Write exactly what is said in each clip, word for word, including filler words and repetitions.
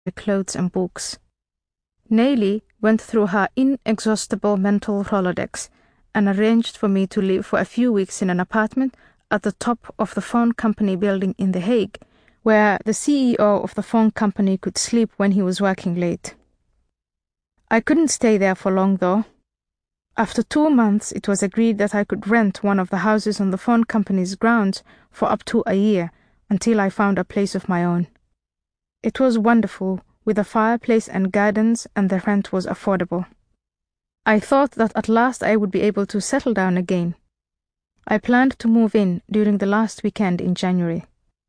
clothes and books. Nelly went through her inexhaustible mental Rolodex and arranged for me to live for a few weeks in an apartment at the top of the phone company building in The Hague, where the C E O of the phone company could sleep when he was working late. I couldn't stay there for long, though. After two months, it was agreed that I could rent one of the houses on the phone company's grounds for up to a year until I found a place of my own. It was wonderful, with a fireplace and gardens, and the rent was affordable. I thought that at last I would be able to settle down again. I planned to move in during the last weekend in January.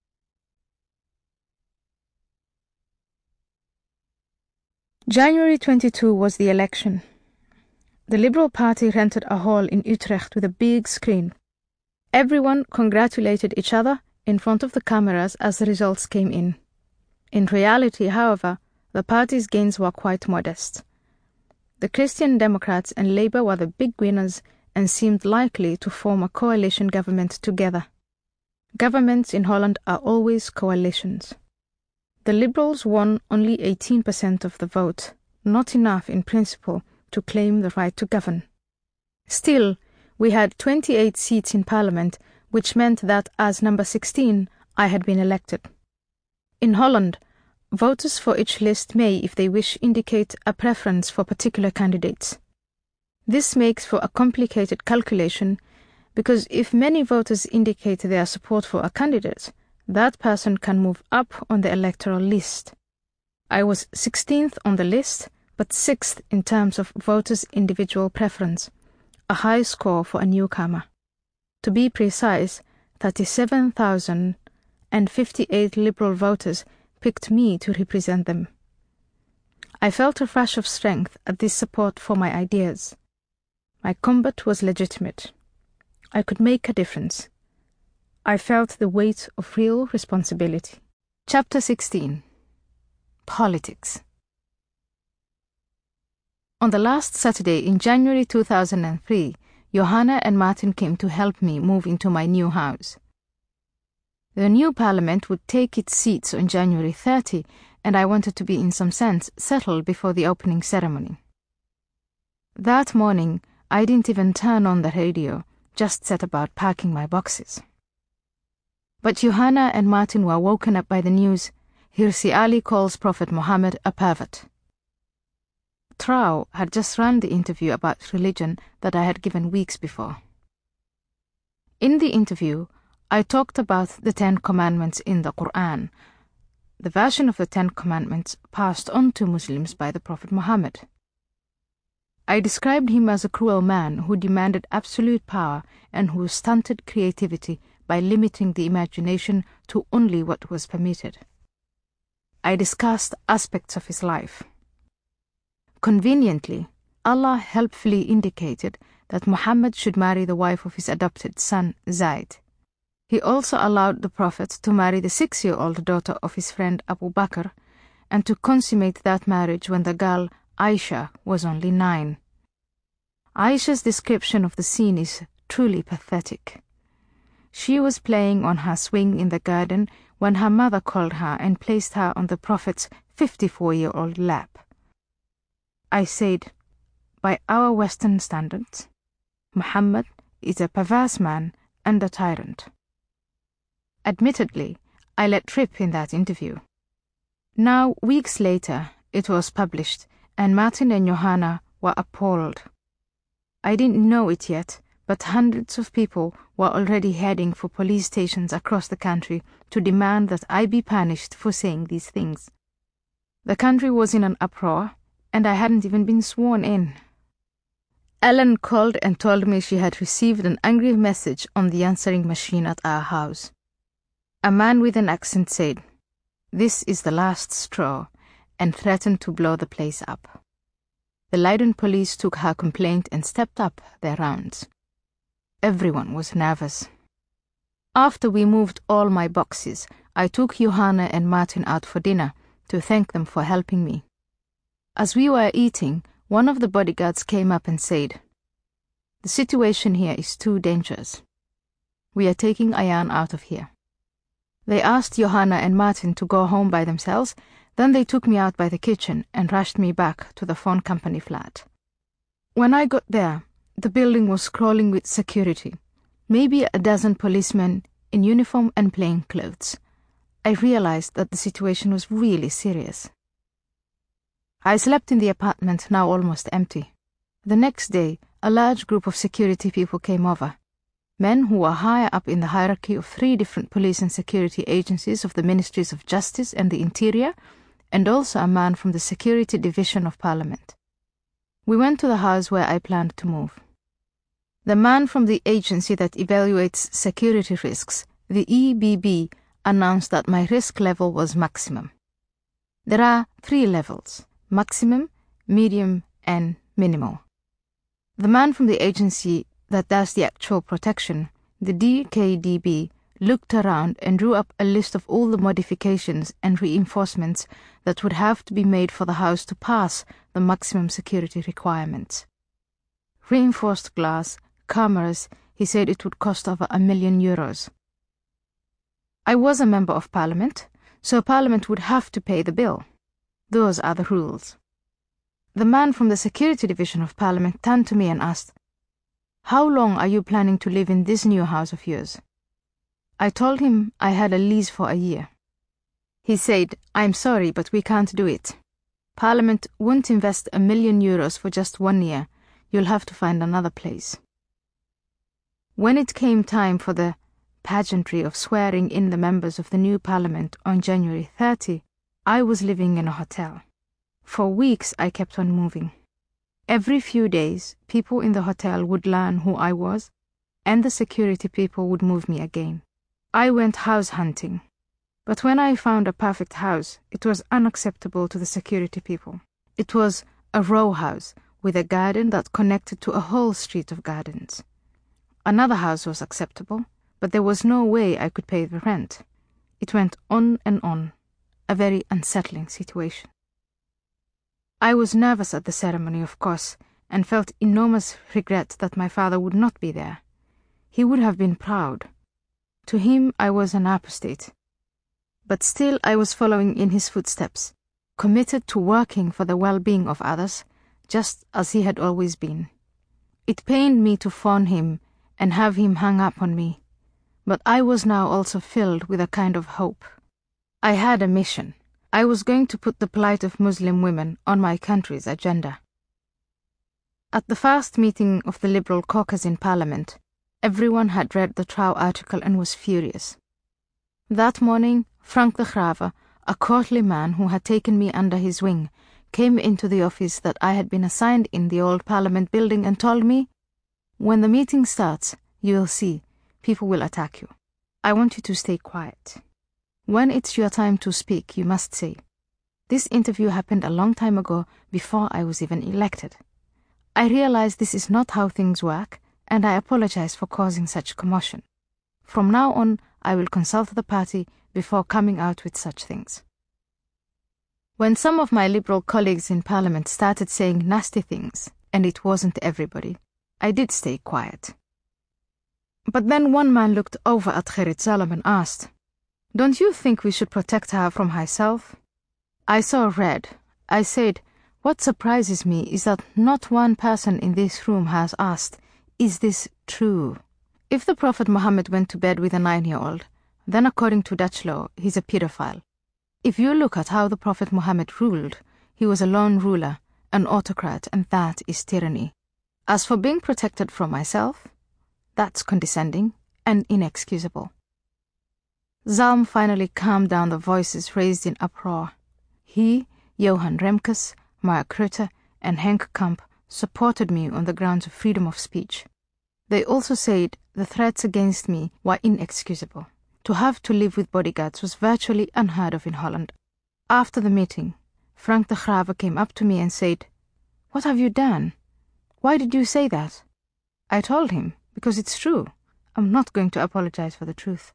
January twenty-second was the election. The Liberal Party rented a hall in Utrecht with a big screen. Everyone congratulated each other in front of the cameras as the results came in. In reality, however, the party's gains were quite modest. The Christian Democrats and Labour were the big winners and seemed likely to form a coalition government together. Governments in Holland are always coalitions. The Liberals won only eighteen percent of the vote, not enough in principle to claim the right to govern. Still, we had twenty-eight seats in Parliament, which meant that as number sixteen, I had been elected. In Holland, voters for each list may, if they wish, indicate a preference for particular candidates. This makes for a complicated calculation, because if many voters indicate their support for a candidate, that person can move up on the electoral list. I was sixteenth on the list, but sixth in terms of voters' individual preference, a high score for a newcomer. To be precise, thirty-seven thousand fifty-eight Liberal voters picked me to represent them. I felt a rush of strength at this support for my ideas. My combat was legitimate. I could make a difference. I felt the weight of real responsibility. Chapter sixteen. Politics. On the last Saturday in January two thousand three, Johanna and Martin came to help me move into my new house. The new parliament would take its seats on January thirtieth, and I wanted to be in some sense settled before the opening ceremony. That morning, I didn't even turn on the radio, just set about packing my boxes. But Johanna and Martin were woken up by the news, Hirsi Ali calls Prophet Muhammad a pervert. Trouw had just run the interview about religion that I had given weeks before. In the interview, I talked about the Ten Commandments in the Quran, the version of the Ten Commandments passed on to Muslims by the Prophet Muhammad. I described him as a cruel man who demanded absolute power and who stunted creativity by limiting the imagination to only what was permitted. I discussed aspects of his life. Conveniently, Allah helpfully indicated that Muhammad should marry the wife of his adopted son, Zayd. He also allowed the Prophet to marry the six-year-old daughter of his friend Abu Bakr and to consummate that marriage when the girl, Aisha, was only nine. Aisha's description of the scene is truly pathetic. She was playing on her swing in the garden when her mother called her and placed her on the Prophet's fifty-four-year-old lap. I said, by our Western standards, Muhammad is a perverse man and a tyrant. Admittedly, I let rip in that interview. Now, weeks later, it was published, and Martin and Johanna were appalled. I didn't know it yet, but hundreds of people were already heading for police stations across the country to demand that I be punished for saying these things. The country was in an uproar, and I hadn't even been sworn in. Ellen called and told me she had received an angry message on the answering machine at our house. A man with an accent said, "This is the last straw," and threatened to blow the place up. The Leiden police took her complaint and stepped up their rounds. Everyone was nervous. After we moved all my boxes, I took Johanna and Martin out for dinner to thank them for helping me. As we were eating, one of the bodyguards came up and said, "The situation here is too dangerous. We are taking Ayaan out of here." They asked Johanna and Martin to go home by themselves, Then they took me out by the kitchen and rushed me back to the phone company flat. When I got there, the building was crawling with security, maybe a dozen policemen in uniform and plain clothes. I realized that the situation was really serious. I slept in the apartment, now almost empty. The next day, a large group of security people came over. Men who were higher up in the hierarchy of three different police and security agencies of the Ministries of Justice and the Interior, and also a man from the Security Division of Parliament. We went to the house where I planned to move. The man from the agency that evaluates security risks, the E B B, announced that my risk level was maximum. There are three levels: maximum, medium, and minimal. The man from the agency that does the actual protection, the D K D B, looked around and drew up a list of all the modifications and reinforcements that would have to be made for the house to pass the maximum security requirements. Reinforced glass, cameras, he said it would cost over a million euros. I was a member of Parliament, so Parliament would have to pay the bill. Those are the rules. The man from the Security Division of Parliament turned to me and asked, "How long are you planning to live in this new house of yours?" I told him I had a lease for a year. He said, "I'm sorry, but we can't do it. Parliament won't invest a million euros for just one year. You'll have to find another place." When it came time for the pageantry of swearing in the members of the new Parliament on January thirtieth, I was living in a hotel. For weeks I kept on moving. Every few days, people in the hotel would learn who I was, and the security people would move me again. I went house hunting, but when I found a perfect house, it was unacceptable to the security people. It was a row house with a garden that connected to a whole street of gardens. Another house was acceptable, but there was no way I could pay the rent. It went on and on, a very unsettling situation. I was nervous at the ceremony, of course, and felt enormous regret that my father would not be there. He would have been proud. To him I was an apostate. But still I was following in his footsteps, committed to working for the well-being of others, just as he had always been. It pained me to phone him and have him hang up on me, but I was now also filled with a kind of hope. I had a mission. I was going to put the plight of Muslim women on my country's agenda. At the first meeting of the Liberal caucus in Parliament, everyone had read the Trouw article and was furious. That morning, Frank de Grave, a courtly man who had taken me under his wing, came into the office that I had been assigned in the old Parliament building and told me, "When the meeting starts, you will see, people will attack you. I want you to stay quiet. When it's your time to speak, you must say, 'This interview happened a long time ago, before I was even elected. I realize this is not how things work, and I apologize for causing such commotion. From now on, I will consult the party before coming out with such things.'" When some of my Liberal colleagues in Parliament started saying nasty things, and it wasn't everybody, I did stay quiet. But then one man looked over at Gerrit Zalm and asked, "Don't you think we should protect her from herself?" I saw red. I said, "What surprises me is that not one person in this room has asked, 'Is this true?' If the Prophet Muhammad went to bed with a nine-year-old, then according to Dutch law, he's a pedophile. If you look at how the Prophet Muhammad ruled, he was a lone ruler, an autocrat, and that is tyranny. As for being protected from myself, that's condescending and inexcusable." Zalm finally calmed down the voices raised in uproar. He, Johan Remkes, Mark Rutte, and Henk Kamp supported me on the grounds of freedom of speech. They also said the threats against me were inexcusable. To have to live with bodyguards was virtually unheard of in Holland. After the meeting, Frank de Grave came up to me and said, "What have you done? Why did you say that?" I told him, because it's true. I'm not going to apologize for the truth.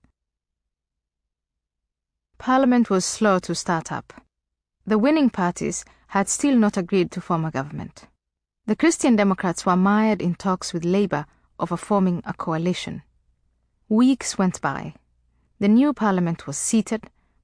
Parliament was slow to start up. The winning parties had still not agreed to form a government. The Christian Democrats were mired in talks with Labour over forming a coalition. Weeks went by. The new Parliament was seated,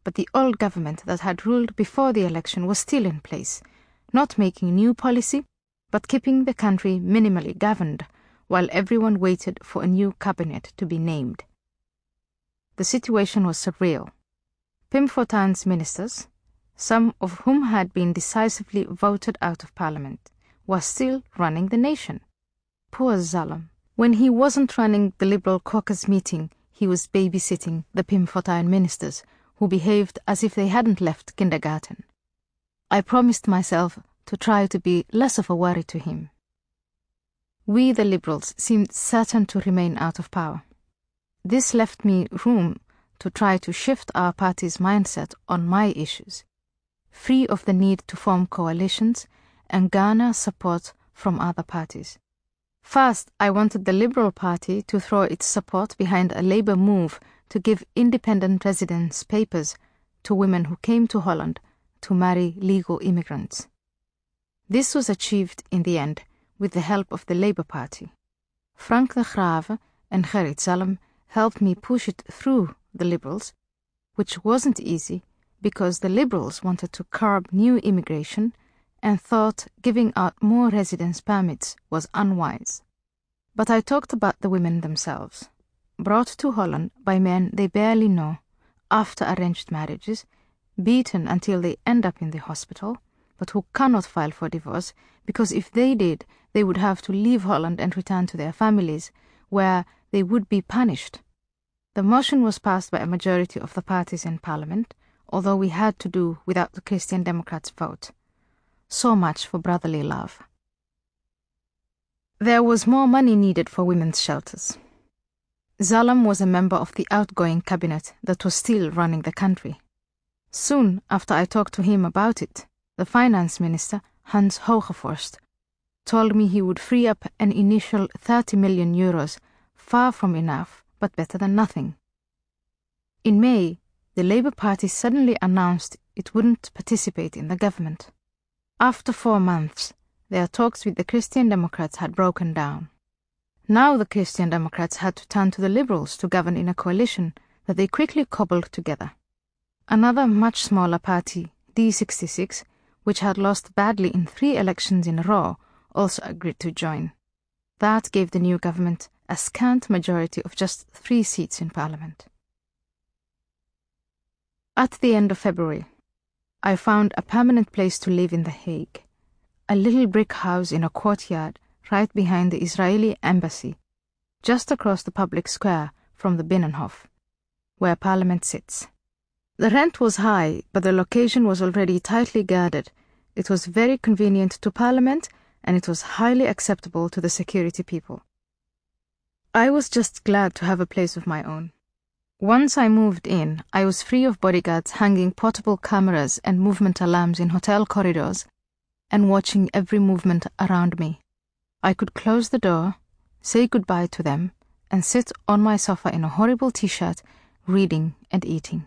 but the old government that had ruled before the election was still in place, not making new policy, but keeping the country minimally governed, while everyone waited for a new cabinet to be named. The situation was surreal. Pim Fortuyn's ministers, some of whom had been decisively voted out of parliament, were still running the nation. Poor Zalem. When he wasn't running the Liberal caucus meeting, he was babysitting the Pim Fortuyn ministers, who behaved as if they hadn't left kindergarten. I promised myself to try to be less of a worry to him. We, the Liberals, seemed certain to remain out of power. This left me room to try to shift our party's mindset on my issues, free of the need to form coalitions and garner support from other parties. First, I wanted the Liberal Party to throw its support behind a Labour move to give independent residence papers to women who came to Holland to marry legal immigrants. This was achieved in the end with the help of the Labour Party. Frank de Grave and Gerrit Zalem helped me push it through the Liberals, which wasn't easy because the Liberals wanted to curb new immigration and thought giving out more residence permits was unwise. But I talked about the women themselves, brought to Holland by men they barely know, after arranged marriages, beaten until they end up in the hospital, but who cannot file for divorce because if they did, they would have to leave Holland and return to their families, where they would be punished. The motion was passed by a majority of the parties in Parliament, although we had to do without the Christian Democrats' vote. So much for brotherly love. There was more money needed for women's shelters. Zalem was a member of the outgoing cabinet that was still running the country. Soon after I talked to him about it, the finance minister, Hans Hogevorst, told me he would free up an initial thirty million euros, far from enough, but better than nothing. In May, the Labour Party suddenly announced it wouldn't participate in the government. After four months, their talks with the Christian Democrats had broken down. Now the Christian Democrats had to turn to the Liberals to govern in a coalition that they quickly cobbled together. Another much smaller party, D sixty-six, which had lost badly in three elections in a row, also agreed to join. That gave the new government a scant majority of just three seats in Parliament. At the end of February, I found a permanent place to live in The Hague, a little brick house in a courtyard right behind the Israeli embassy, just across the public square from the Binnenhof, where Parliament sits. The rent was high, but the location was already tightly guarded. It was very convenient to Parliament, and it was highly acceptable to the security people. I was just glad to have a place of my own. Once I moved in, I was free of bodyguards hanging portable cameras and movement alarms in hotel corridors and watching every movement around me. I could close the door, say goodbye to them, and sit on my sofa in a horrible t-shirt, reading and eating.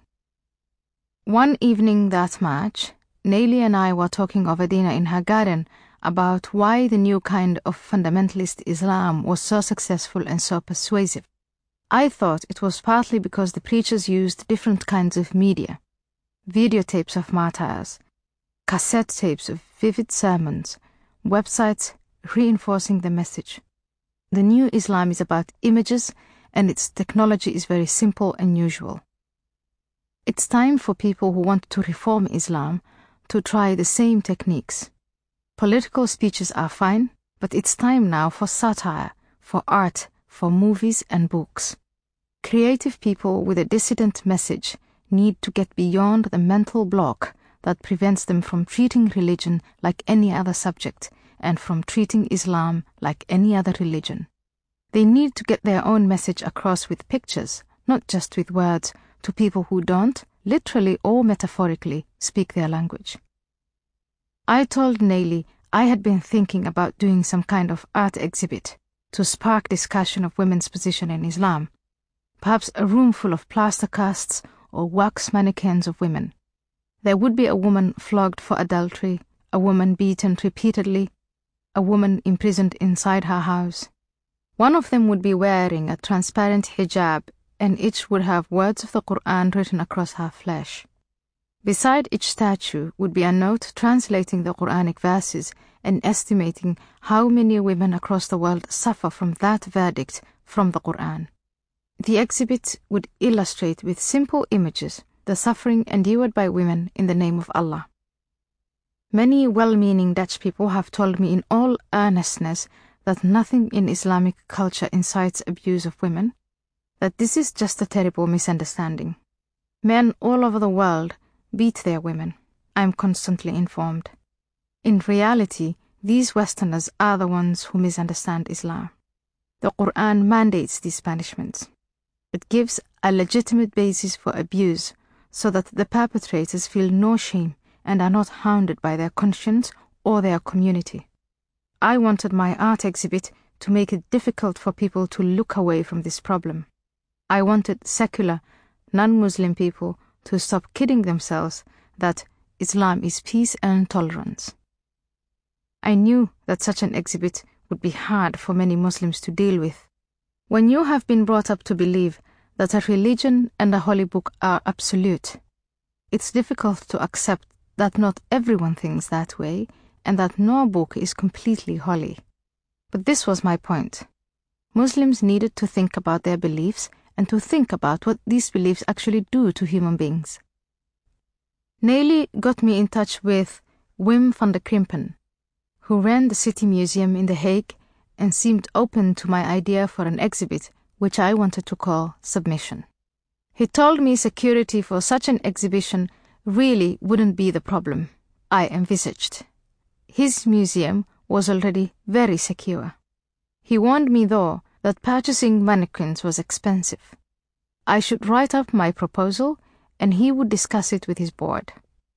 One evening that March, Nelly and I were talking over dinner in her garden about why the new kind of fundamentalist Islam was so successful and so persuasive. I thought it was partly because the preachers used different kinds of media, videotapes of martyrs, cassette tapes of vivid sermons, websites reinforcing the message. The new Islam is about images, and its technology is very simple and usual. It's time for people who want to reform Islam to try the same techniques. Political speeches are fine, but it's time now for satire, for art, for movies and books. Creative people with a dissident message need to get beyond the mental block that prevents them from treating religion like any other subject and from treating Islam like any other religion. They need to get their own message across with pictures, not just with words, to people who don't, literally or metaphorically, speak their language. I told Nelly I had been thinking about doing some kind of art exhibit to spark discussion of women's position in Islam, perhaps a room full of plaster casts or wax mannequins of women. There would be a woman flogged for adultery, a woman beaten repeatedly, a woman imprisoned inside her house. One of them would be wearing a transparent hijab, and each would have words of the Quran written across her flesh. Beside each statue would be a note translating the Quranic verses and estimating how many women across the world suffer from that verdict from the Quran. The exhibit would illustrate with simple images the suffering endured by women in the name of Allah. Many well-meaning Dutch people have told me in all earnestness that nothing in Islamic culture incites abuse of women, that this is just a terrible misunderstanding. Men all over the world beat their women, I am constantly informed. In reality, these Westerners are the ones who misunderstand Islam. The Quran mandates these punishments. It gives a legitimate basis for abuse so that the perpetrators feel no shame and are not hounded by their conscience or their community. I wanted my art exhibit to make it difficult for people to look away from this problem. I wanted secular, non-Muslim people to stop kidding themselves that Islam is peace and tolerance. I knew that such an exhibit would be hard for many Muslims to deal with. When you have been brought up to believe that a religion and a holy book are absolute, it's difficult to accept that not everyone thinks that way and that no book is completely holy. But this was my point. Muslims needed to think about their beliefs and to think about what these beliefs actually do to human beings. Nelly got me in touch with Wim van der Krimpen, who ran the City Museum in The Hague and seemed open to my idea for an exhibit which I wanted to call Submission. He told me security for such an exhibition really wouldn't be the problem I envisaged. His museum was already very secure. He warned me, though, that purchasing mannequins was expensive. I should write up my proposal and he would discuss it with his board.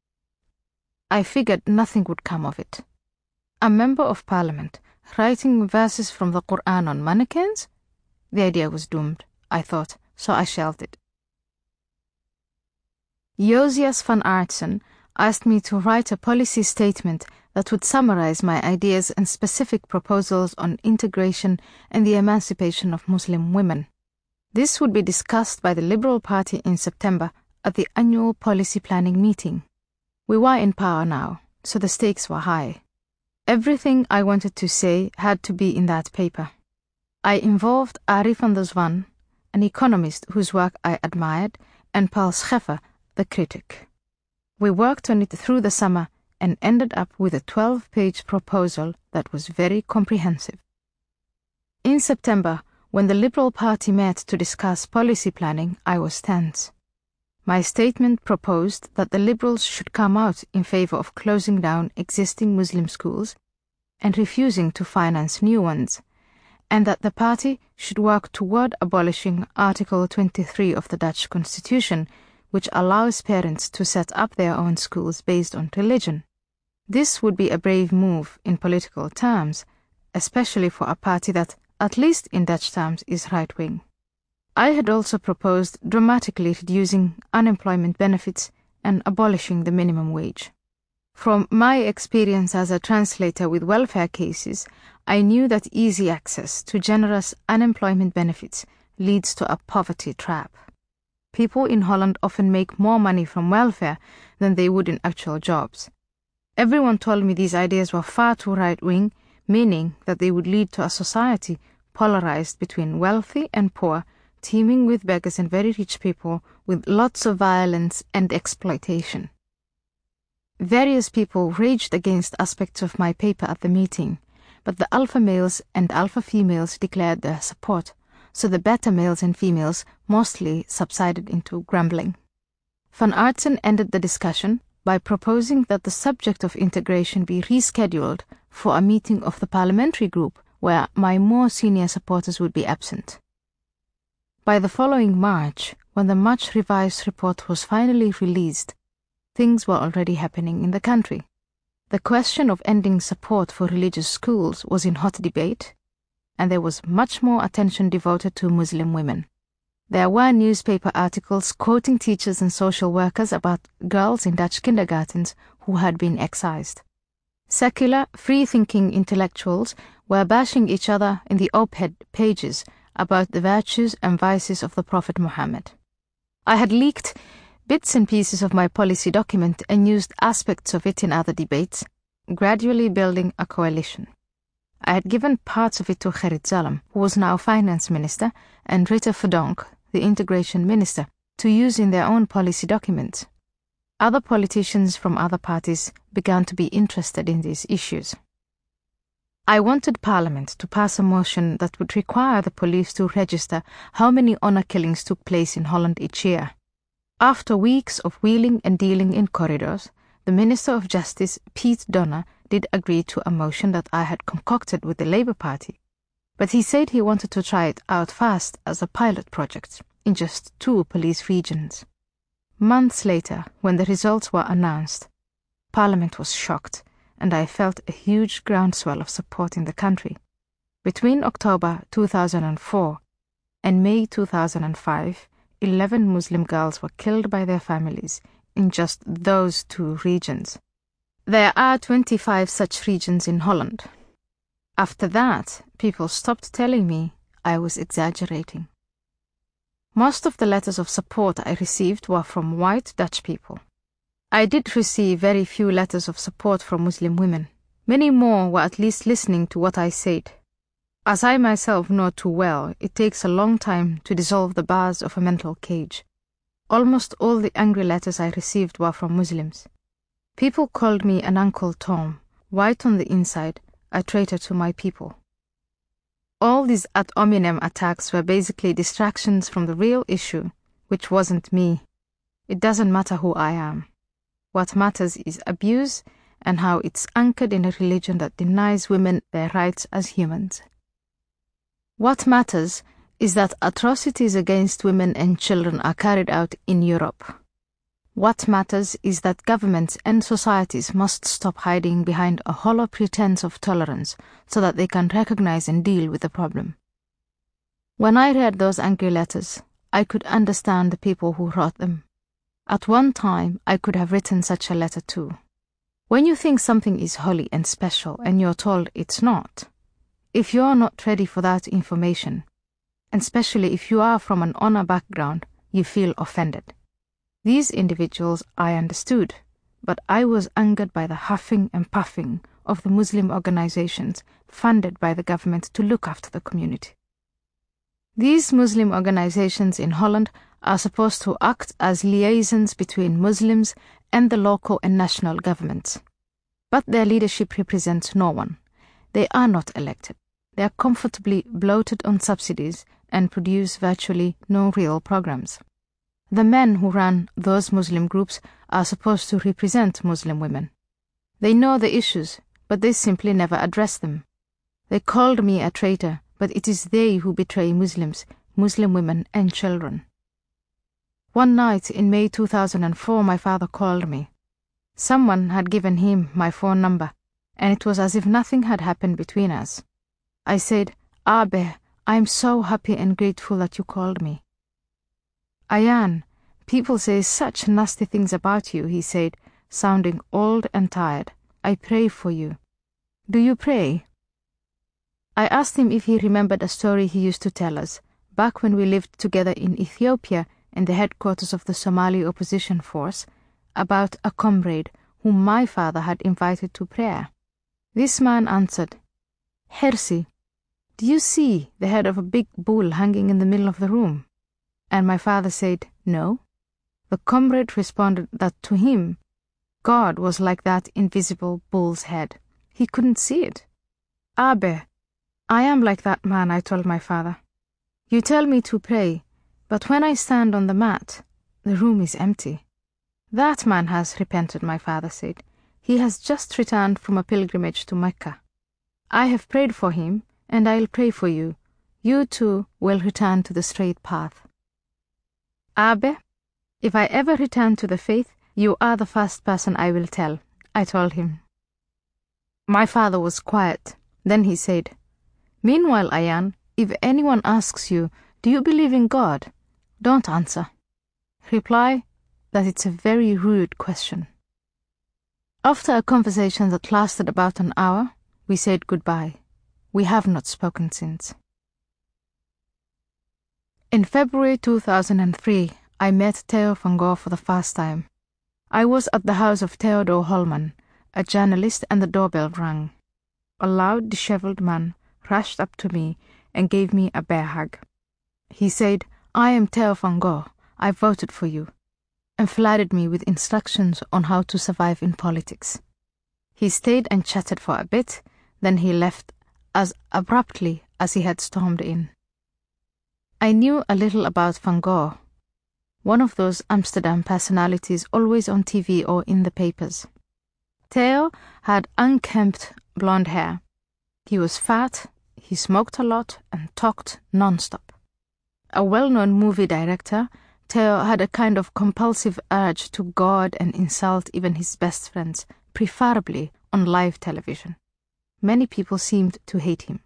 I figured nothing would come of it. A member of parliament writing verses from the Quran on mannequins? The idea was doomed, I thought, so I shelved it. Josias van Aartsen asked me to write a policy statement that would summarize my ideas and specific proposals on integration and the emancipation of Muslim women. This would be discussed by the Liberal Party in September at the annual policy planning meeting. We were in power now, so the stakes were high. Everything I wanted to say had to be in that paper. I involved Arie van der Zwan, an economist whose work I admired, and Paul Scheffer, the critic. We worked on it through the summer and ended up with a twelve-page proposal that was very comprehensive. In September, when the Liberal Party met to discuss policy planning, I was tense. My statement proposed that the Liberals should come out in favor of closing down existing Muslim schools and refusing to finance new ones, and that the party should work toward abolishing Article twenty-three of the Dutch Constitution, which allows parents to set up their own schools based on religion. This would be a brave move in political terms, especially for a party that, at least in Dutch terms, is right-wing. I had also proposed dramatically reducing unemployment benefits and abolishing the minimum wage. From my experience as a translator with welfare cases, I knew that easy access to generous unemployment benefits leads to a poverty trap. People in Holland often make more money from welfare than they would in actual jobs. Everyone told me these ideas were far too right-wing, meaning that they would lead to a society polarized between wealthy and poor, teeming with beggars and very rich people, with lots of violence and exploitation. Various people raged against aspects of my paper at the meeting, but the alpha males and alpha females declared their support, so the beta males and females mostly subsided into grumbling. Van Aartsen ended the discussion by proposing that the subject of integration be rescheduled for a meeting of the parliamentary group where my more senior supporters would be absent. By the following March, when the much revised report was finally released, things were already happening in the country. The question of ending support for religious schools was in hot debate, and there was much more attention devoted to Muslim women. There were newspaper articles quoting teachers and social workers about girls in Dutch kindergartens who had been excised. Secular, free-thinking intellectuals were bashing each other in the op-ed pages about the virtues and vices of the Prophet Muhammad. I had leaked bits and pieces of my policy document and used aspects of it in other debates, gradually building a coalition. I had given parts of it to Gerrit Zalm, who was now finance minister, and Rita Verdonk, the integration minister, to use in their own policy documents. Other politicians from other parties began to be interested in these issues. I wanted Parliament to pass a motion that would require the police to register how many honour killings took place in Holland each year. After weeks of wheeling and dealing in corridors, the Minister of Justice, Piet Donner, did agree to a motion that I had concocted with the Labour Party, but he said he wanted to try it out fast as a pilot project in just two police regions. Months later, when the results were announced, Parliament was shocked, and I felt a huge groundswell of support in the country. Between October two thousand four and May two thousand five, eleven Muslim girls were killed by their families in just those two regions. There are twenty-five such regions in Holland. After that, people stopped telling me I was exaggerating. Most of the letters of support I received were from white Dutch people. I did receive very few letters of support from Muslim women. Many more were at least listening to what I said. As I myself know too well, it takes a long time to dissolve the bars of a mental cage. Almost all the angry letters I received were from Muslims. People called me an Uncle Tom, white on the inside, a traitor to my people. All these ad hominem attacks were basically distractions from the real issue, which wasn't me. It doesn't matter who I am. What matters is abuse and how it's anchored in a religion that denies women their rights as humans. What matters is that atrocities against women and children are carried out in Europe. What matters is that governments and societies must stop hiding behind a hollow pretense of tolerance so that they can recognize and deal with the problem. When I read those angry letters, I could understand the people who wrote them. At one time, I could have written such a letter too. When you think something is holy and special and you're told it's not, if you're not ready for that information, and especially if you are from an honor background, you feel offended. These individuals I understood, but I was angered by the huffing and puffing of the Muslim organizations funded by the government to look after the community. These Muslim organizations in Holland are supposed to act as liaisons between Muslims and the local and national governments. But their leadership represents no one. They are not elected. They are comfortably bloated on subsidies and produce virtually no real programs. The men who run those Muslim groups are supposed to represent Muslim women. They know the issues, but they simply never address them. They called me a traitor, but it is they who betray Muslims, Muslim women and children. One night in May two thousand four, my father called me. Someone had given him my phone number, and it was as if nothing had happened between us. I said, "Abe, I am so happy and grateful that you called me." "Ayan, people say such nasty things about you," he said, sounding old and tired. "I pray for you." "Do you pray?" I asked him if he remembered a story he used to tell us, back when we lived together in Ethiopia in the headquarters of the Somali opposition force, about a comrade whom my father had invited to prayer. This man answered, "Hersi, do you see the head of a big bull hanging in the middle of the room?" And my father said, "No." The comrade responded that to him, God was like that invisible bull's head. He couldn't see it. "Abe, I am like that man," I told my father. "You tell me to pray, but when I stand on the mat, the room is empty." "That man has repented," my father said. "He has just returned from a pilgrimage to Mecca. I have prayed for him, and I'll pray for you. You too will return to the straight path." "Abe, if I ever return to the faith, you are the first person I will tell," I told him. My father was quiet. Then he said, "Meanwhile, Ayan, if anyone asks you, do you believe in God? Don't answer. Reply that it's a very rude question." After a conversation that lasted about an hour, we said goodbye. We have not spoken since. In February two thousand three, I met Theo van Gogh for the first time. I was at the house of Theodore Holman, a journalist, and the doorbell rang. A loud, disheveled man rushed up to me and gave me a bear hug. He said, "I am Theo van Gogh. I voted for you," and flooded me with instructions on how to survive in politics. He stayed and chatted for a bit, then he left as abruptly as he had stormed in. I knew a little about Van Gogh, one of those Amsterdam personalities always on T V or in the papers. Theo had unkempt blonde hair. He was fat, he smoked a lot and talked non-stop. A well-known movie director, Theo had a kind of compulsive urge to goad and insult even his best friends, preferably on live television. Many people seemed to hate him.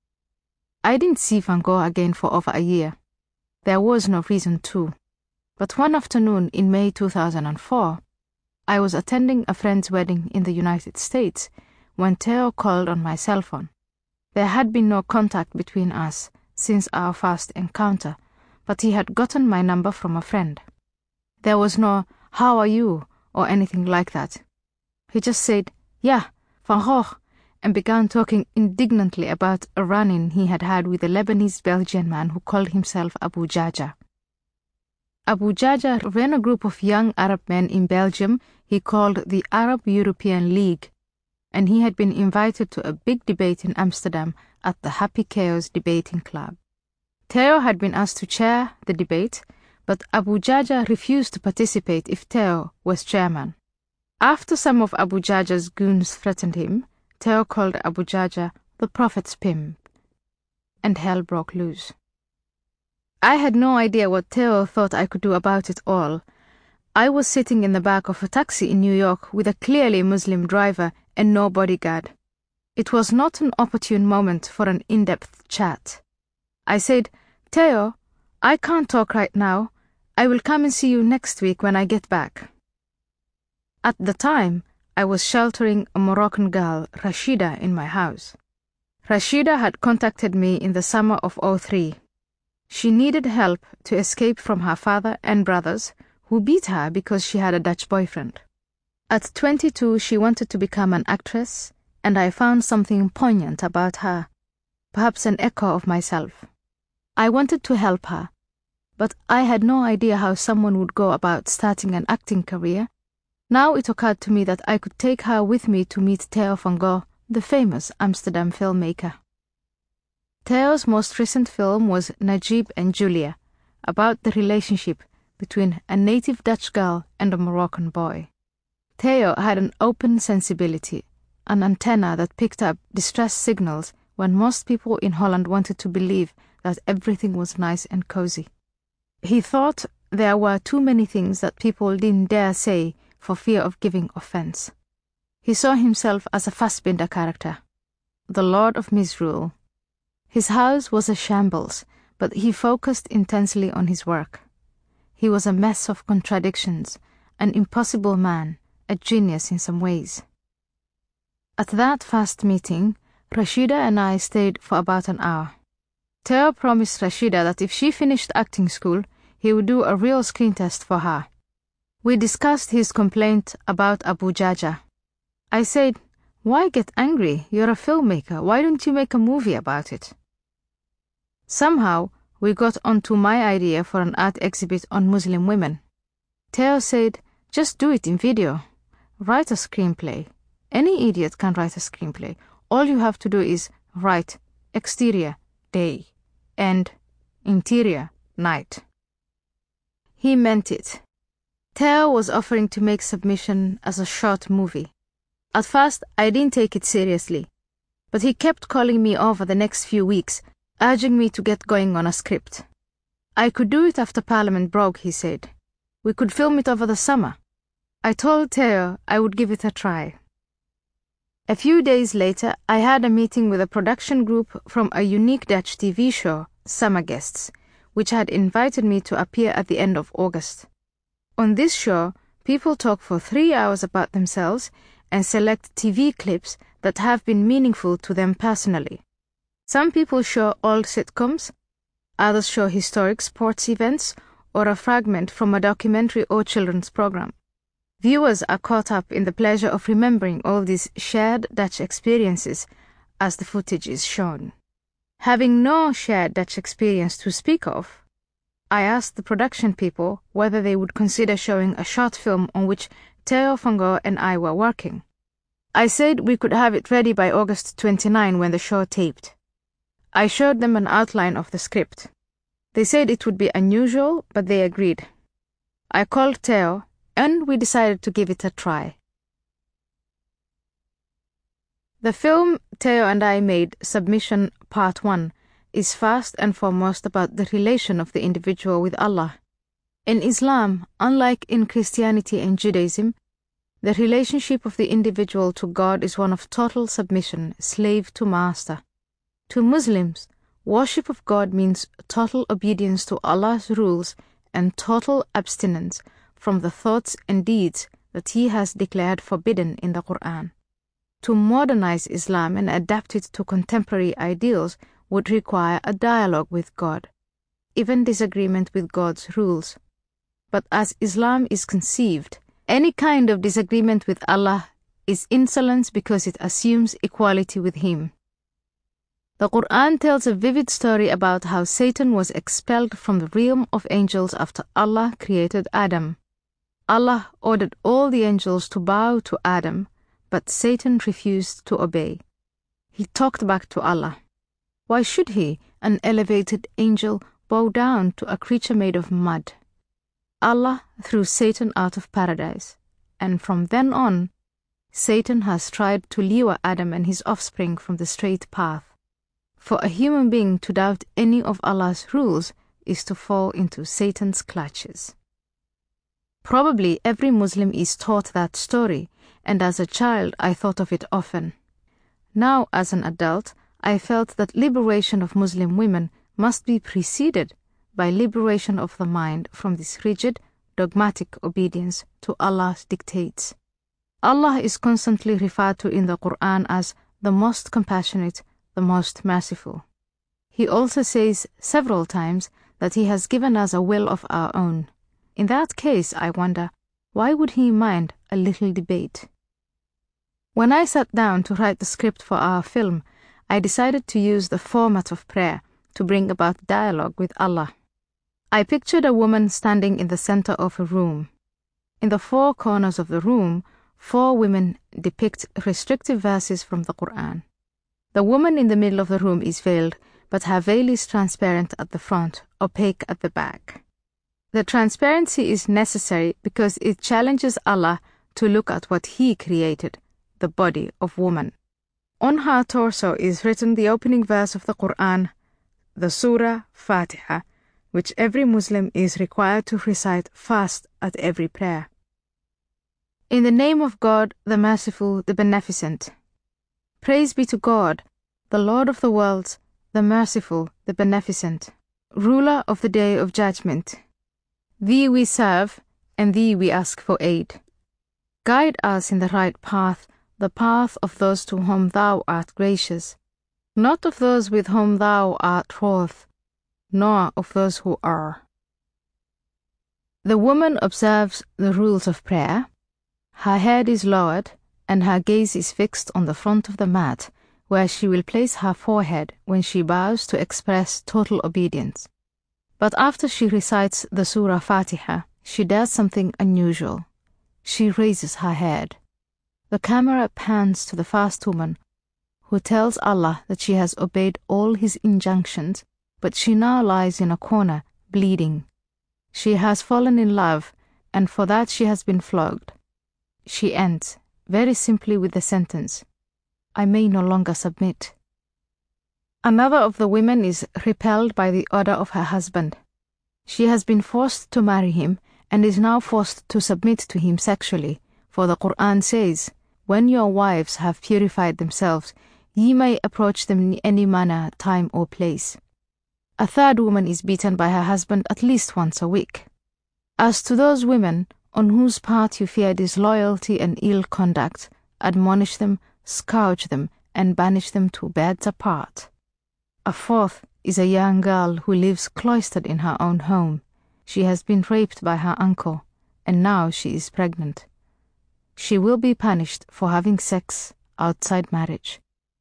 I didn't see Van Gogh again for over a year. There was no reason to. But one afternoon in May two thousand four, I was attending a friend's wedding in the United States when Theo called on my cell phone. There had been no contact between us since our first encounter, but he had gotten my number from a friend. There was no "how are you" or anything like that. He just said, "Yeah, Van Gogh," and began talking indignantly about a run-in he had had with a Lebanese-Belgian man who called himself Abu Jaja. Abu Jaja ran a group of young Arab men in Belgium he called the Arab-European League, and he had been invited to a big debate in Amsterdam at the Happy Chaos Debating Club. Theo had been asked to chair the debate, but Abu Jaja refused to participate if Theo was chairman. After some of Abu Jaja's goons threatened him, Theo called Abu Jaja the Prophet's pimp, and hell broke loose. I had no idea what Theo thought I could do about it all. I was sitting in the back of a taxi in New York with a clearly Muslim driver and no bodyguard. It was not an opportune moment for an in-depth chat. I said, "Theo, I can't talk right now. I will come and see you next week when I get back." At the time, I was sheltering a Moroccan girl, Rashida, in my house. Rashida had contacted me in the summer of oh three. She needed help to escape from her father and brothers, who beat her because she had a Dutch boyfriend. At twenty-two, she wanted to become an actress, and I found something poignant about her, perhaps an echo of myself. I wanted to help her, but I had no idea how someone would go about starting an acting career. Now it occurred to me that I could take her with me to meet Theo van Gogh, the famous Amsterdam filmmaker. Theo's most recent film was Najib and Julia, about the relationship between a native Dutch girl and a Moroccan boy. Theo had an open sensibility, an antenna that picked up distress signals when most people in Holland wanted to believe that everything was nice and cozy. He thought there were too many things that people didn't dare say for fear of giving offense. He saw himself as a Fassbinder character, the Lord of Misrule. His house was a shambles, but he focused intensely on his work. He was a mess of contradictions, an impossible man, a genius in some ways. At that first meeting, Rashida and I stayed for about an hour. Theo promised Rashida that if she finished acting school, he would do a real screen test for her. We discussed his complaint about Abu Jaja. I said, "Why get angry? You're a filmmaker. Why don't you make a movie about it?" Somehow, we got onto my idea for an art exhibit on Muslim women. Theo said, "Just do it in video. Write a screenplay. Any idiot can write a screenplay. All you have to do is write exterior, day, and interior, night." He meant it. Theo was offering to make submission as a short movie. At first, I didn't take it seriously, but he kept calling me over the next few weeks, urging me to get going on a script. I could do it after Parliament broke, he said. We could film it over the summer. I told Theo I would give it a try. A few days later, I had a meeting with a production group from a unique Dutch T V show, Summer Guests, which had invited me to appear at the end of August. On this show, people talk for three hours about themselves and select T V clips that have been meaningful to them personally. Some people show old sitcoms, others show historic sports events, or a fragment from a documentary or children's program. Viewers are caught up in the pleasure of remembering all these shared Dutch experiences as the footage is shown. Having no shared Dutch experience to speak of, I asked the production people whether they would consider showing a short film on which Theo van Gogh and I were working. I said we could have it ready by August twenty-ninth when the show taped. I showed them an outline of the script. They said it would be unusual, but they agreed. I called Theo, and we decided to give it a try. The film Theo and I made, Submission Part one, is first and foremost about the relation of the individual with Allah. In Islam, unlike in Christianity and Judaism, the relationship of the individual to God is one of total submission, slave to master. To Muslims, worship of God means total obedience to Allah's rules and total abstinence from the thoughts and deeds that He has declared forbidden in the Quran. To modernize Islam and adapt it to contemporary ideals would require a dialogue with God, even disagreement with God's rules. But as Islam is conceived, any kind of disagreement with Allah is insolence because it assumes equality with Him. The Quran tells a vivid story about how Satan was expelled from the realm of angels after Allah created Adam. Allah ordered all the angels to bow to Adam, but Satan refused to obey. He talked back to Allah. Why should he, an elevated angel, bow down to a creature made of mud? Allah threw Satan out of paradise, and from then on, Satan has tried to lure Adam and his offspring from the straight path. For a human being to doubt any of Allah's rules is to fall into Satan's clutches. Probably every Muslim is taught that story, and as a child I thought of it often. Now, as an adult, I felt that liberation of Muslim women must be preceded by liberation of the mind from this rigid, dogmatic obedience to Allah's dictates. Allah is constantly referred to in the Quran as the most compassionate, the most merciful. He also says several times that He has given us a will of our own. In that case, I wonder, why would He mind a little debate? When I sat down to write the script for our film, I decided to use the format of prayer to bring about dialogue with Allah. I pictured a woman standing in the center of a room. In the four corners of the room, four women depict restrictive verses from the Quran. The woman in the middle of the room is veiled, but her veil is transparent at the front, opaque at the back. The transparency is necessary because it challenges Allah to look at what He created, the body of woman. On her torso is written the opening verse of the Quran, the Surah Fatiha, which every Muslim is required to recite fast at every prayer. In the name of God, the Merciful, the Beneficent. Praise be to God, the Lord of the worlds, the Merciful, the Beneficent, Ruler of the Day of Judgment. Thee we serve, and Thee we ask for aid. Guide us in the right path, the path of those to whom Thou art gracious, not of those with whom Thou art wroth, nor of those who are. The woman observes the rules of prayer. Her head is lowered, and her gaze is fixed on the front of the mat, where she will place her forehead when she bows to express total obedience. But after she recites the Surah Fatiha, she does something unusual. She raises her head. The camera pans to the first woman, who tells Allah that she has obeyed all His injunctions, but she now lies in a corner, bleeding. She has fallen in love, and for that she has been flogged. She ends, very simply, with the sentence, I may no longer submit. Another of the women is repelled by the order of her husband. She has been forced to marry him and is now forced to submit to him sexually, for the Quran says, when your wives have purified themselves, ye may approach them in any manner, time or place. A third woman is beaten by her husband at least once a week. As to those women on whose part you fear disloyalty and ill conduct, admonish them, scourge them, and banish them to beds apart. A fourth is a young girl who lives cloistered in her own home. She has been raped by her uncle, and now she is pregnant. She will be punished for having sex outside marriage.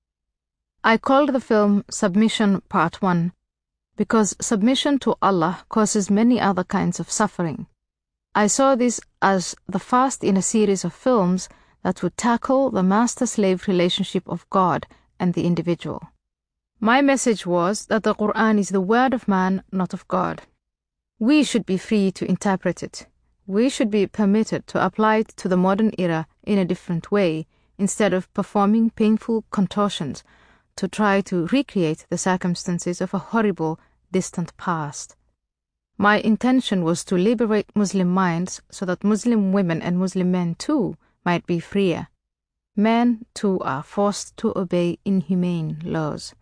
I called the film Submission Part one because submission to Allah causes many other kinds of suffering. I saw this as the first in a series of films that would tackle the master-slave relationship of God and the individual. My message was that the Quran is the word of man, not of God. We should be free to interpret it. We should be permitted to apply it to the modern era in a different way, instead of performing painful contortions to try to recreate the circumstances of a horrible, distant past. My intention was to liberate Muslim minds so that Muslim women and Muslim men too might be freer. Men too are forced to obey inhumane laws.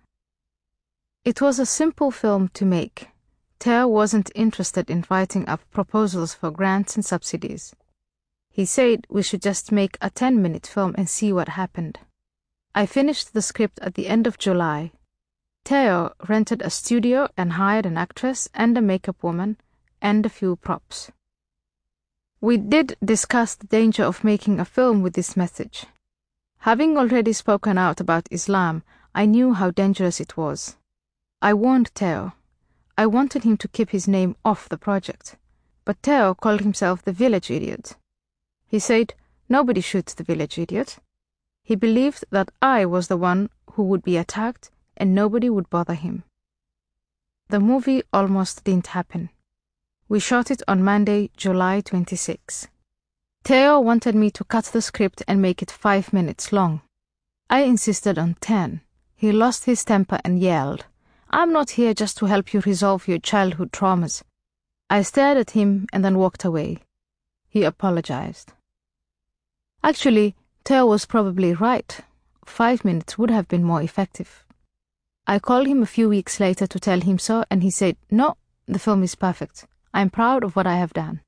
It was a simple film to make. Teo wasn't interested in writing up proposals for grants and subsidies. He said we should just make a ten-minute film and see what happened. I finished the script at the end of July. Teo rented a studio and hired an actress and a makeup woman and a few props. We did discuss the danger of making a film with this message. Having already spoken out about Islam, I knew how dangerous it was. I warned Teo. I wanted him to keep his name off the project, but Teo called himself the village idiot. He said, nobody shoots the village idiot. He believed that I was the one who would be attacked and nobody would bother him. The movie almost didn't happen. We shot it on Monday, July twenty-sixth. Teo wanted me to cut the script and make it five minutes long. I insisted on ten. He lost his temper and yelled, "I'm not here just to help you resolve your childhood traumas." I stared at him and then walked away. He apologized. Actually, Teo was probably right. Five minutes would have been more effective. I called him a few weeks later to tell him so, and he said, "No, the film is perfect. I'm proud of what I have done."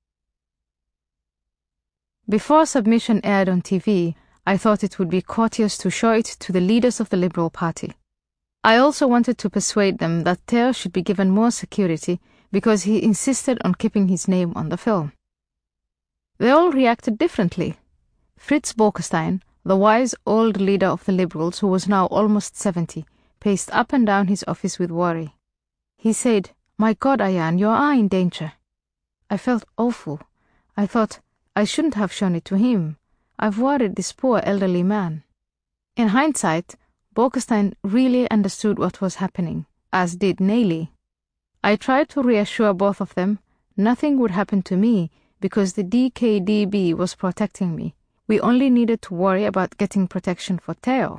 Before Submission aired on T V, I thought it would be courteous to show it to the leaders of the Liberal Party. I also wanted to persuade them that Teo should be given more security because he insisted on keeping his name on the film. They all reacted differently. Frits Bolkestein, the wise old leader of the Liberals who was now almost seventy, paced up and down his office with worry. He said, "My God, Ayaan, you are in danger." I felt awful. I thought, I shouldn't have shown it to him. I've worried this poor elderly man. In hindsight, Bolkestein really understood what was happening, as did Neely. I tried to reassure both of them nothing would happen to me because the D K D B was protecting me. We only needed to worry about getting protection for Teo.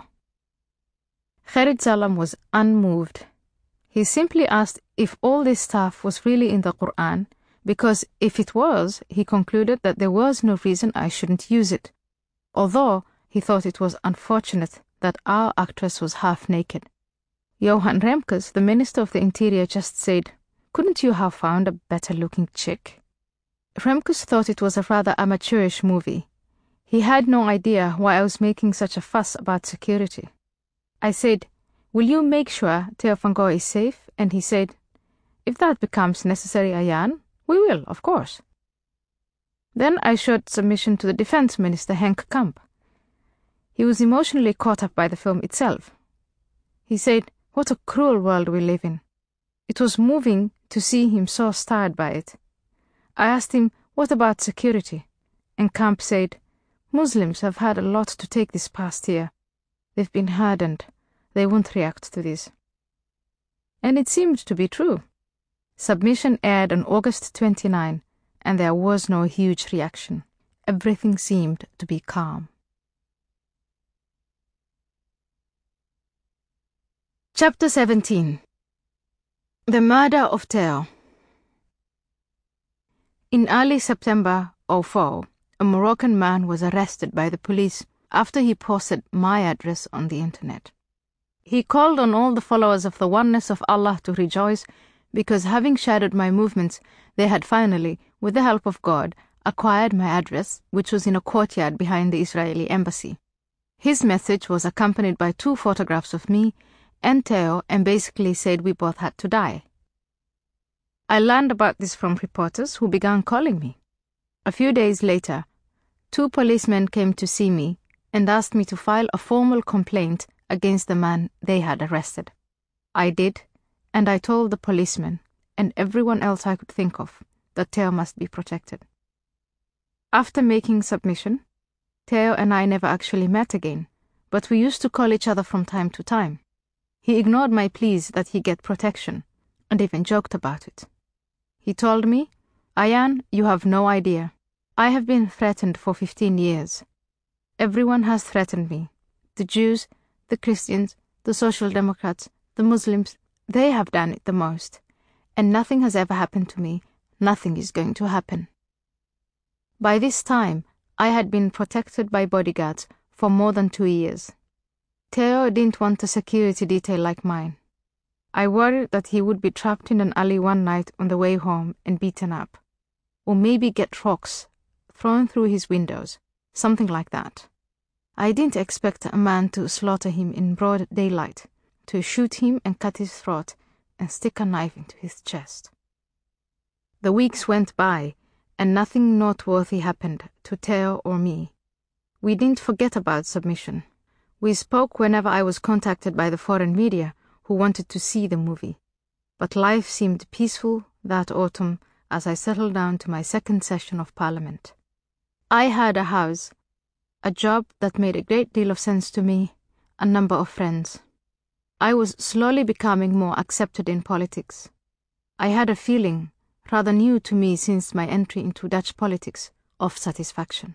Khalid Salam was unmoved. He simply asked if all this stuff was really in the Quran, because if it was, he concluded that there was no reason I shouldn't use it, although he thought it was unfortunate that our actress was half naked. Johan Remkes, the Minister of the Interior, just said, "Couldn't you have found a better-looking chick?" Remkes thought it was a rather amateurish movie. He had no idea why I was making such a fuss about security. I said, "Will you make sure Teo van Gogh is safe?" And he said, "If that becomes necessary, Ayaan, we will, of course." Then I showed Submission to the Defense Minister, Henk Kamp. He was emotionally caught up by the film itself. He said, "What a cruel world we live in." It was moving to see him so stirred by it. I asked him, "What about security?" And Kamp said, "Muslims have had a lot to take this past year. They've been hardened. They won't react to this." And it seemed to be true. Submission aired on August twenty-ninth, and there was no huge reaction. Everything seemed to be calm. Chapter seventeen. The Murder of Teo. In early September oh four, a Moroccan man was arrested by the police after he posted my address on the internet. He called on all the followers of the oneness of Allah to rejoice because, having shadowed my movements, they had finally, with the help of God, acquired my address, which was in a courtyard behind the Israeli embassy. His message was accompanied by two photographs of me and Teo, and basically said we both had to die. I learned about this from reporters who began calling me. A few days later, two policemen came to see me and asked me to file a formal complaint against the man they had arrested. I did, and I told the policemen, and everyone else I could think of, that Theo must be protected. After making submission, Theo and I never actually met again, but we used to call each other from time to time. He ignored my pleas that he get protection, and even joked about it. He told me, "Ayan, you have no idea. I have been threatened for fifteen years. Everyone has threatened me. The Jews, the Christians, the Social Democrats, the Muslims, they have done it the most. And nothing has ever happened to me. Nothing is going to happen." By this time, I had been protected by bodyguards for more than two years. Theo didn't want a security detail like mine. I worried that he would be trapped in an alley one night on the way home and beaten up, or maybe get rocks thrown through his windows, something like that. I didn't expect a man to slaughter him in broad daylight, to shoot him and cut his throat and stick a knife into his chest. The weeks went by, and nothing noteworthy happened to Theo or me. We didn't forget about submission. We spoke whenever I was contacted by the foreign media who wanted to see the movie. But life seemed peaceful that autumn as I settled down to my second session of Parliament. I had a house, a job that made a great deal of sense to me, a number of friends. I was slowly becoming more accepted in politics. I had a feeling, rather new to me since my entry into Dutch politics, of satisfaction.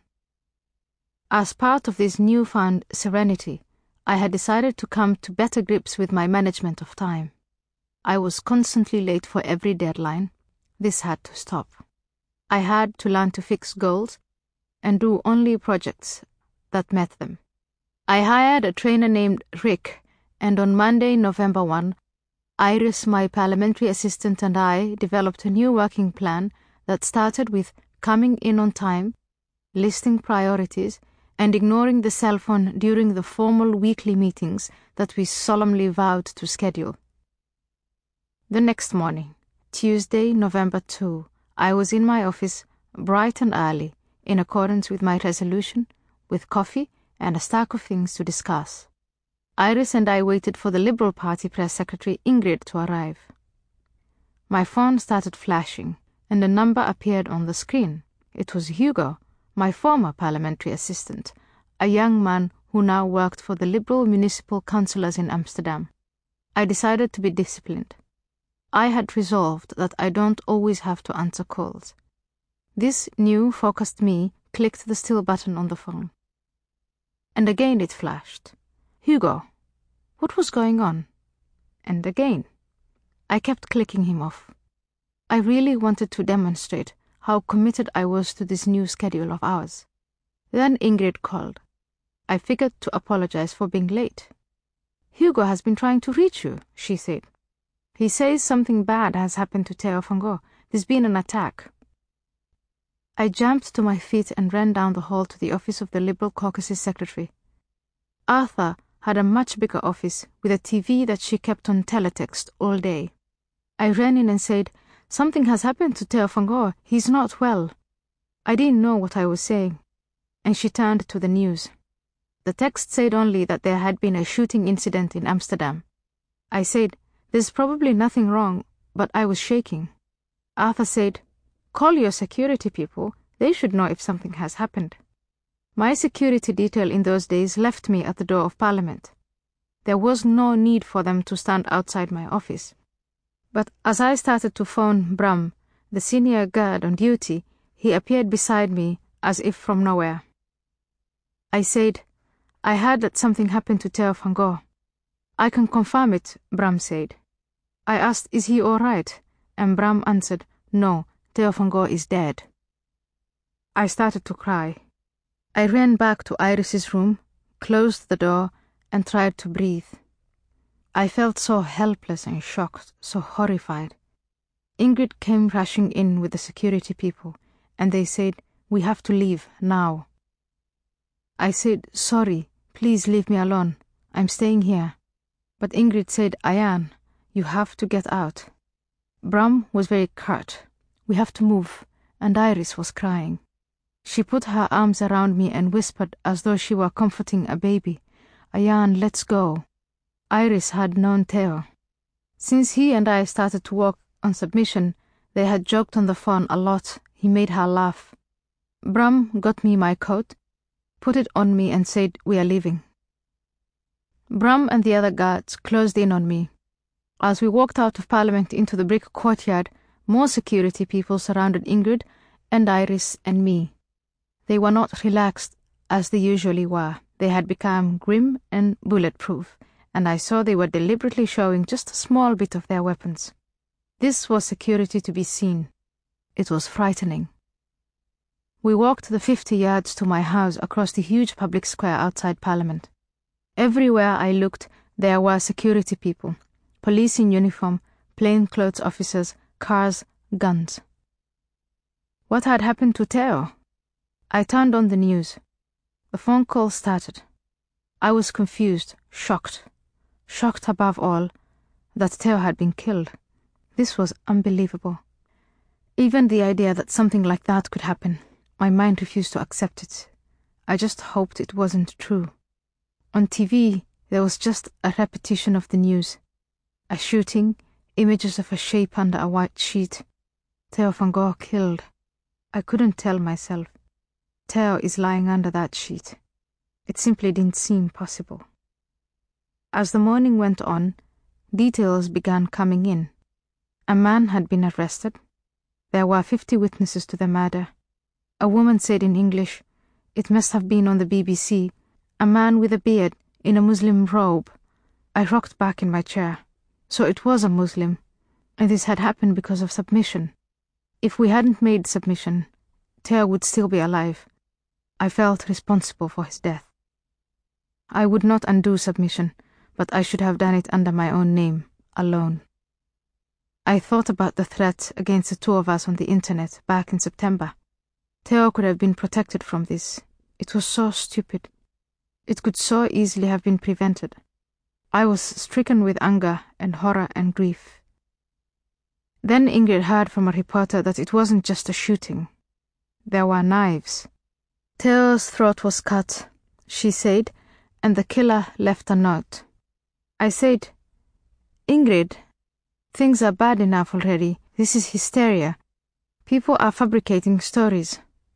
As part of this newfound serenity, I had decided to come to better grips with my management of time. I was constantly late for every deadline. This had to stop. I had to learn to fix goals and do only projects that met them. I hired a trainer named Rick, and on Monday, November first, Iris, my parliamentary assistant, and I developed a new working plan that started with coming in on time, listing priorities, and ignoring the cell phone during the formal weekly meetings that we solemnly vowed to schedule. The next morning, Tuesday, November second, I was in my office bright and early, in accordance with my resolution, with coffee and a stack of things to discuss. Iris and I waited for the Liberal Party press secretary Ingrid to arrive. My phone started flashing, and a number appeared on the screen. It was Hugo, my former parliamentary assistant, a young man who now worked for the Liberal municipal councillors in Amsterdam. I decided to be disciplined. I had resolved that I don't always have to answer calls. This new, focused me clicked the still button on the phone. And again it flashed. Hugo. What was going on? And again. I kept clicking him off. I really wanted to demonstrate how committed I was to this new schedule of ours. Then Ingrid called. I figured to apologize for being late. Hugo has been trying to reach you, she said. He says something bad has happened to Theo van Gogh. There's been an attack. I jumped to my feet and ran down the hall to the office of the Liberal caucus's secretary. Arthur had a much bigger office with a T V that she kept on teletext all day. I ran in and said, "Something has happened to Theo van Gogh. He's not well." I didn't know what I was saying, and she turned to the news. The text said only that there had been a shooting incident in Amsterdam. I said, "There's probably nothing wrong," but I was shaking. Arthur said, "Call your security people. They should know if something has happened." My security detail in those days left me at the door of Parliament. There was no need for them to stand outside my office. But as I started to phone Bram, the senior guard on duty, he appeared beside me as if from nowhere. I said, "I heard that something happened to Theo van Gogh." "I can confirm it," Bram said. I asked, "Is he all right?" And Bram answered, "No, Theo van Gogh is dead." I started to cry. I ran back to Iris's room, closed the door, and tried to breathe. I felt so helpless and shocked, so horrified. Ingrid came rushing in with the security people, and they said, "We have to leave now." I said, "Sorry, please leave me alone. I'm staying here." But Ingrid said, "Ayan, you have to get out." Bram was very curt. "We have to move," and Iris was crying. She put her arms around me and whispered as though she were comforting a baby, "Ayan, let's go." Iris had known Theo. Since he and I started to work on submission, they had joked on the phone a lot. He made her laugh. Bram got me my coat, put it on me and said, "We are leaving." Bram and the other guards closed in on me. As we walked out of Parliament into the brick courtyard, more security people surrounded Ingrid and Iris and me. They were not relaxed as they usually were. They had become grim and bulletproof, and I saw they were deliberately showing just a small bit of their weapons. This was security to be seen. It was frightening. We walked the fifty yards to my house across the huge public square outside Parliament. Everywhere I looked, there were security people, police in uniform, plainclothes officers, cars, guns. What had happened to Theo? I turned on the news. The phone call started. I was confused, shocked, shocked above all that Theo had been killed. This was unbelievable. Even the idea that something like that could happen, my mind refused to accept it. I just hoped it wasn't true. On T V, there was just a repetition of the news. A shooting, images of a shape under a white sheet. Theo van Gogh killed. I couldn't tell myself. Theo is lying under that sheet. It simply didn't seem possible. As the morning went on, details began coming in. A man had been arrested. There were fifty witnesses to the murder. A woman said in English, "It must have been on the B B C, a man with a beard in a Muslim robe." I rocked back in my chair. So it was a Muslim, and this had happened because of submission. If we hadn't made submission, Theo would still be alive. I felt responsible for his death. I would not undo submission, but I should have done it under my own name, alone. I thought about the threat against the two of us on the internet back in September. Theo could have been protected from this. It was so stupid. It could so easily have been prevented. I was stricken with anger and horror and grief. Then Ingrid heard from a reporter that it wasn't just a shooting. There were knives. Theo's throat was cut, she said, and the killer left a note. I said, "Ingrid, things are bad enough already. This is hysteria. People are fabricating stories."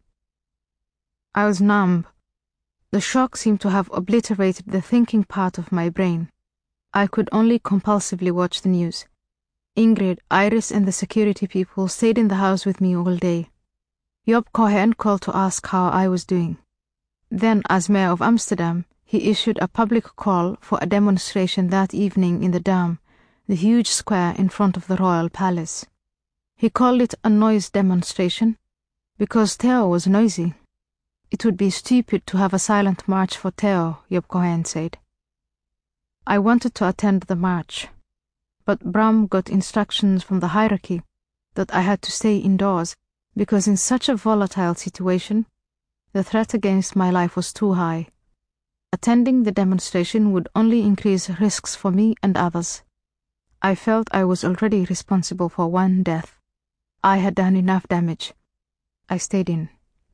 I was numb. The shock seemed to have obliterated the thinking part of my brain. I could only compulsively watch the news. Ingrid, Iris, and the security people stayed in the house with me all day. Job Cohen called to ask how I was doing. Then, as mayor of Amsterdam, he issued a public call for a demonstration that evening in the Dam, the huge square in front of the royal palace. He called it a noise demonstration because Theo was noisy. It would be stupid to have a silent march for Theo, Job Cohen said. I wanted to attend the march, but Bram got instructions from the hierarchy that I had to stay indoors because in such a volatile situation, the threat against my life was too high. Attending the demonstration would only increase risks for me and others. I felt I was already responsible for one death. I had done enough damage. I stayed in.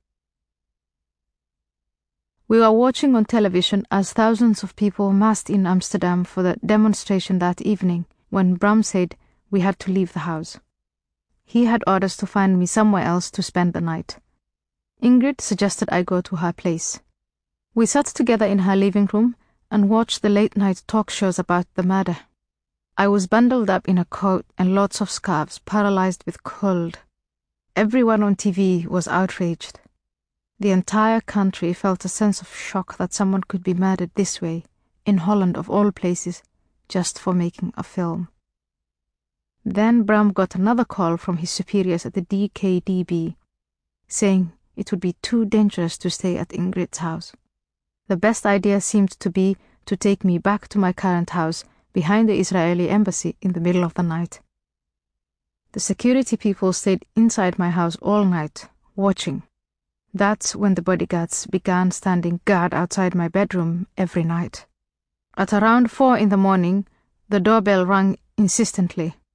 We were watching on television as thousands of people massed in Amsterdam for the demonstration that evening when Bram said we had to leave the house. He had orders to find me somewhere else to spend the night. Ingrid suggested I go to her place. We sat together in her living room and watched the late-night talk shows about the murder. I was bundled up in a coat and lots of scarves, paralyzed with cold. Everyone on T V was outraged. The entire country felt a sense of shock that someone could be murdered this way, in Holland of all places, just for making a film. Then Bram got another call from his superiors at the D K D B, saying it would be too dangerous to stay at Ingrid's house. The best idea seemed to be to take me back to my current house behind the Israeli embassy in the middle of the night. The security people stayed inside my house all night, watching. That's when the bodyguards began standing guard outside my bedroom every night. At around four in the morning, the doorbell rang insistently.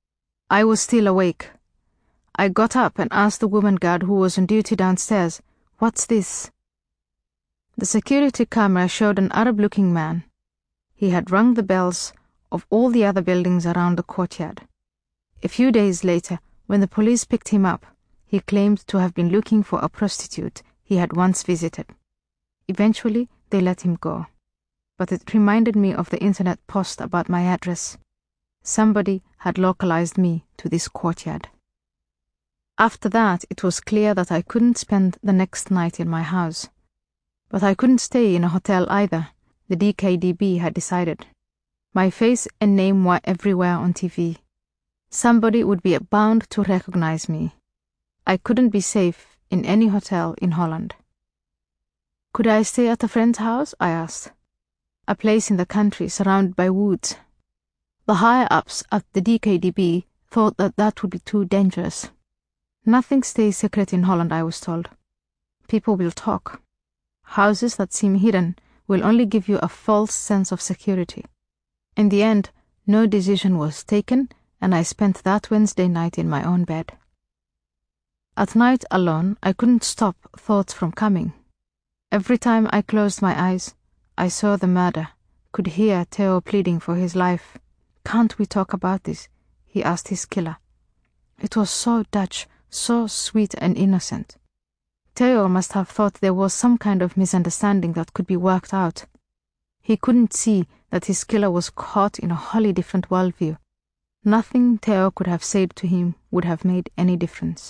I was still awake. I got up and asked the woman guard who was on duty downstairs, "What's this?" The security camera showed an Arab-looking man. He had rung the bells of all the other buildings around the courtyard. A few days later, when the police picked him up, he claimed to have been looking for a prostitute he had once visited. Eventually, they let him go. But it reminded me of the internet post about my address. Somebody had localized me to this courtyard. After that, it was clear that I couldn't spend the next night in my house. But I couldn't stay in a hotel either, the D K D B had decided. My face and name were everywhere on T V. Somebody would be bound to recognize me. I couldn't be safe in any hotel in Holland. Could I stay at a friend's house? I asked. A place in the country surrounded by woods. The higher-ups at the D K D B thought that that would be too dangerous. Nothing stays secret in Holland, I was told. People will talk. Houses that seem hidden will only give you a false sense of security. In the end, no decision was taken, and I spent that Wednesday night in my own bed. At night alone, I couldn't stop thoughts from coming. Every time I closed my eyes, I saw the murder, could hear Theo pleading for his life. "Can't we talk about this?" he asked his killer. It was so Dutch, so sweet and innocent. Theo must have thought there was some kind of misunderstanding that could be worked out. He couldn't see that his killer was caught in a wholly different worldview. Nothing Theo could have said to him would have made any difference.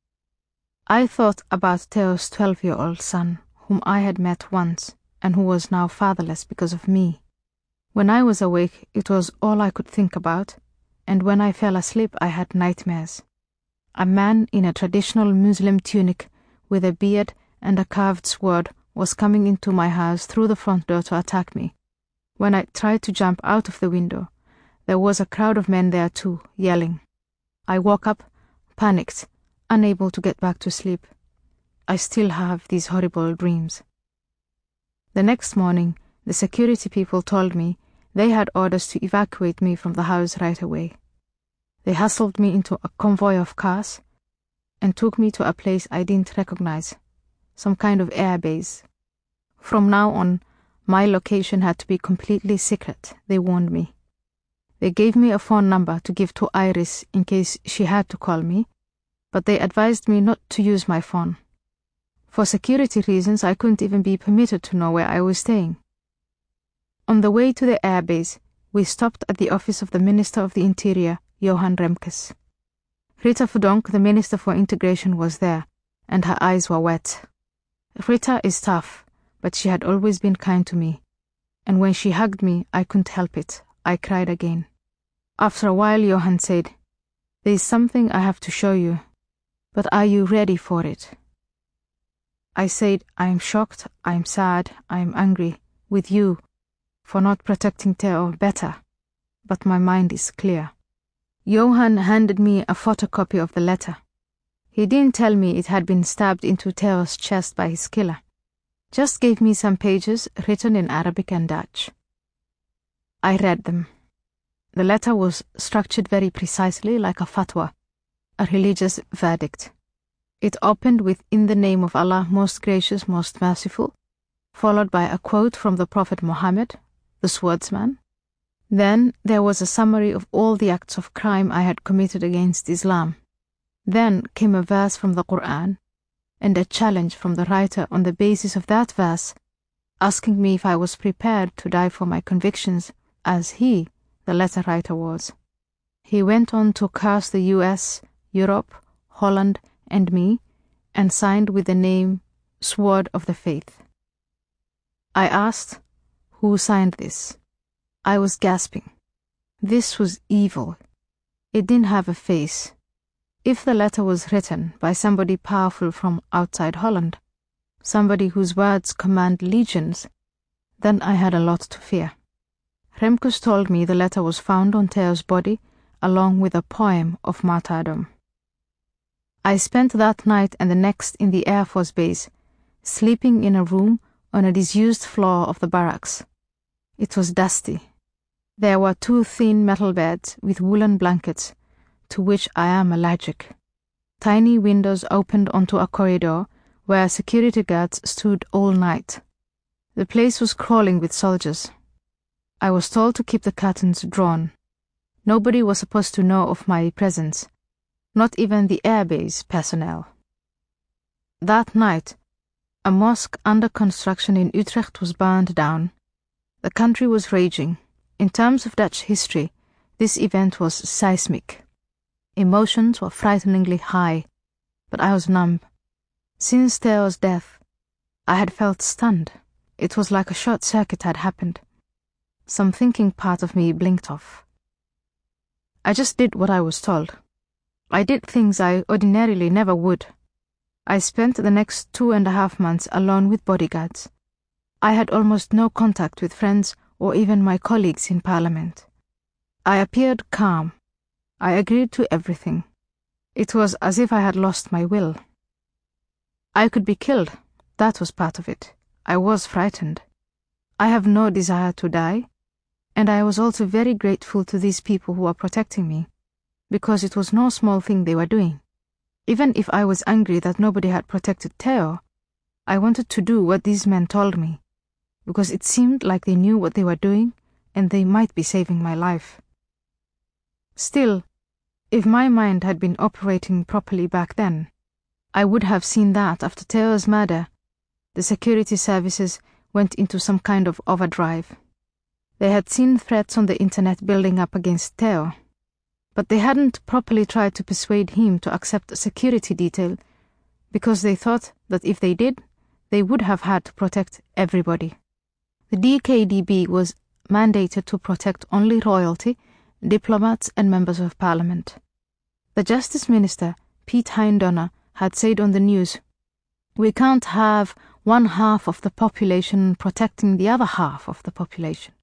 I thought about Theo's twelve-year-old son, whom I had met once, and who was now fatherless because of me. When I was awake, it was all I could think about, and when I fell asleep, I had nightmares. A man in a traditional Muslim tunic, with a beard and a carved sword, was coming into my house through the front door to attack me. When I tried to jump out of the window, there was a crowd of men there too, yelling. I woke up, panicked, unable to get back to sleep. I still have these horrible dreams. The next morning, the security people told me they had orders to evacuate me from the house right away. They hustled me into a convoy of cars and took me to a place I didn't recognize, some kind of air base. From now on, my location had to be completely secret, they warned me. They gave me a phone number to give to Iris in case she had to call me, but they advised me not to use my phone. For security reasons, I couldn't even be permitted to know where I was staying. On the way to the airbase, we stopped at the office of the Minister of the Interior, Johan Remkes. Rita Verdonk, the Minister for Integration, was there, and her eyes were wet. Rita is tough, but she had always been kind to me, and when she hugged me, I couldn't help it. I cried again. After a while, Johan said, "There is something I have to show you, but are you ready for it?" I said, "I am shocked, I am sad, I am angry with you for not protecting Theo better, but my mind is clear." Johan handed me a photocopy of the letter. He didn't tell me it had been stabbed into Theo's chest by his killer, just gave me some pages written in Arabic and Dutch. I read them. The letter was structured very precisely like a fatwa, a religious verdict. It opened with "In the name of Allah, most gracious, most merciful," followed by a quote from the Prophet Muhammad, the swordsman. Then there was a summary of all the acts of crime I had committed against Islam. Then came a verse from the Quran, and a challenge from the writer on the basis of that verse, asking me if I was prepared to die for my convictions, as he, the letter writer, was. He went on to curse the U S, Europe, Holland, and me, and signed with the name Sword of the Faith. I asked, "Who signed this?" I was gasping. This was evil. It didn't have a face. If the letter was written by somebody powerful from outside Holland, somebody whose words command legions, then I had a lot to fear. Remkes told me the letter was found on Theo's body along with a poem of martyrdom. I spent that night and the next in the Air Force Base, sleeping in a room on a disused floor of the barracks. It was dusty. There were two thin metal beds with woolen blankets, to which I am allergic. Tiny windows opened onto a corridor where security guards stood all night. The place was crawling with soldiers. I was told to keep the curtains drawn. Nobody was supposed to know of my presence, not even the airbase personnel. That night, a mosque under construction in Utrecht was burned down. The country was raging. In terms of Dutch history, this event was seismic. Emotions were frighteningly high, but I was numb. Since Theo's death, I had felt stunned. It was like a short circuit had happened. Some thinking part of me blinked off. I just did what I was told. I did things I ordinarily never would. I spent the next two and a half months alone with bodyguards. I had almost no contact with friends or even my colleagues in Parliament. I appeared calm. I agreed to everything. It was as if I had lost my will. I could be killed. That was part of it. I was frightened. I have no desire to die, and I was also very grateful to these people who are protecting me, because it was no small thing they were doing. Even if I was angry that nobody had protected Theo, I wanted to do what these men told me, because it seemed like they knew what they were doing and they might be saving my life. Still, if my mind had been operating properly back then, I would have seen that after Theo's murder, the security services went into some kind of overdrive. They had seen threats on the internet building up against Theo, but they hadn't properly tried to persuade him to accept a security detail because they thought that if they did, they would have had to protect everybody. The D K D B was mandated to protect only royalty, diplomats and members of parliament. The Justice Minister, Piet Hein Donner, had said on the news, "We can't have one half of the population protecting the other half of the population."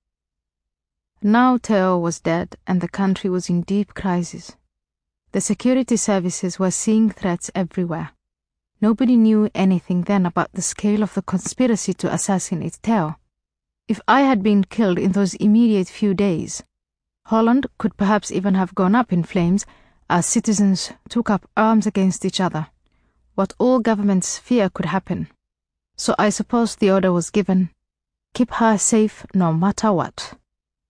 Now Theo was dead and the country was in deep crisis. The security services were seeing threats everywhere. Nobody knew anything then about the scale of the conspiracy to assassinate Theo. If I had been killed in those immediate few days, Holland could perhaps even have gone up in flames as citizens took up arms against each other. What all governments fear could happen. So I suppose the order was given, keep her safe no matter what.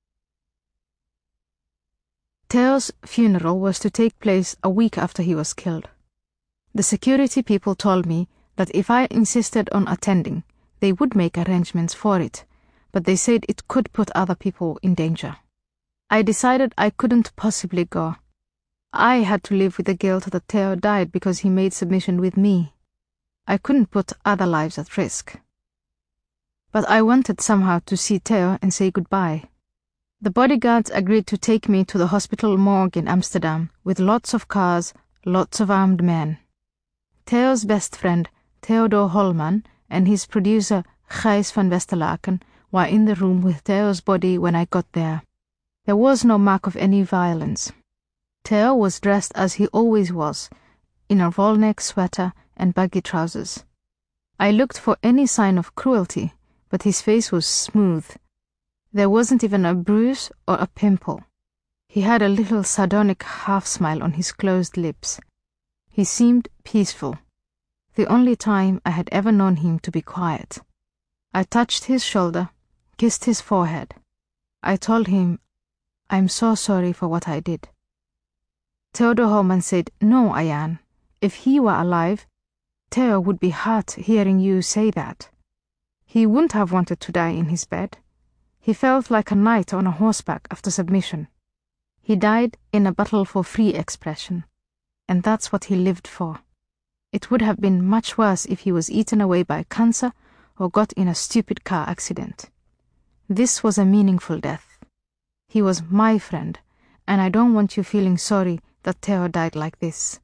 Theo's funeral was to take place a week after he was killed. The security people told me that if I insisted on attending, they would make arrangements for it, but they said it could put other people in danger. I decided I couldn't possibly go. I had to live with the guilt that Theo died because he made submission with me. I couldn't put other lives at risk. But I wanted somehow to see Theo and say goodbye. The bodyguards agreed to take me to the hospital morgue in Amsterdam with lots of cars, lots of armed men. Theo's best friend, Theodor Holman, and his producer, Gijs van Westerlaken, were in the room with Theo's body when I got there. There was no mark of any violence. Theo was dressed as he always was, in a roll-neck sweater and baggy trousers. I looked for any sign of cruelty, but his face was smooth. There wasn't even a bruise or a pimple. He had a little sardonic half-smile on his closed lips. He seemed peaceful, the only time I had ever known him to be quiet. I touched his shoulder, kissed his forehead. I told him, "I'm so sorry for what I did." Theodor Holman said, "No, Ayan. If he were alive, Theo would be hurt hearing you say that. He wouldn't have wanted to die in his bed. He felt like a knight on a horseback after submission. He died in a battle for free expression, and that's what he lived for. It would have been much worse if he was eaten away by cancer or got in a stupid car accident. This was a meaningful death. He was my friend, and I don't want you feeling sorry that Theo died like this."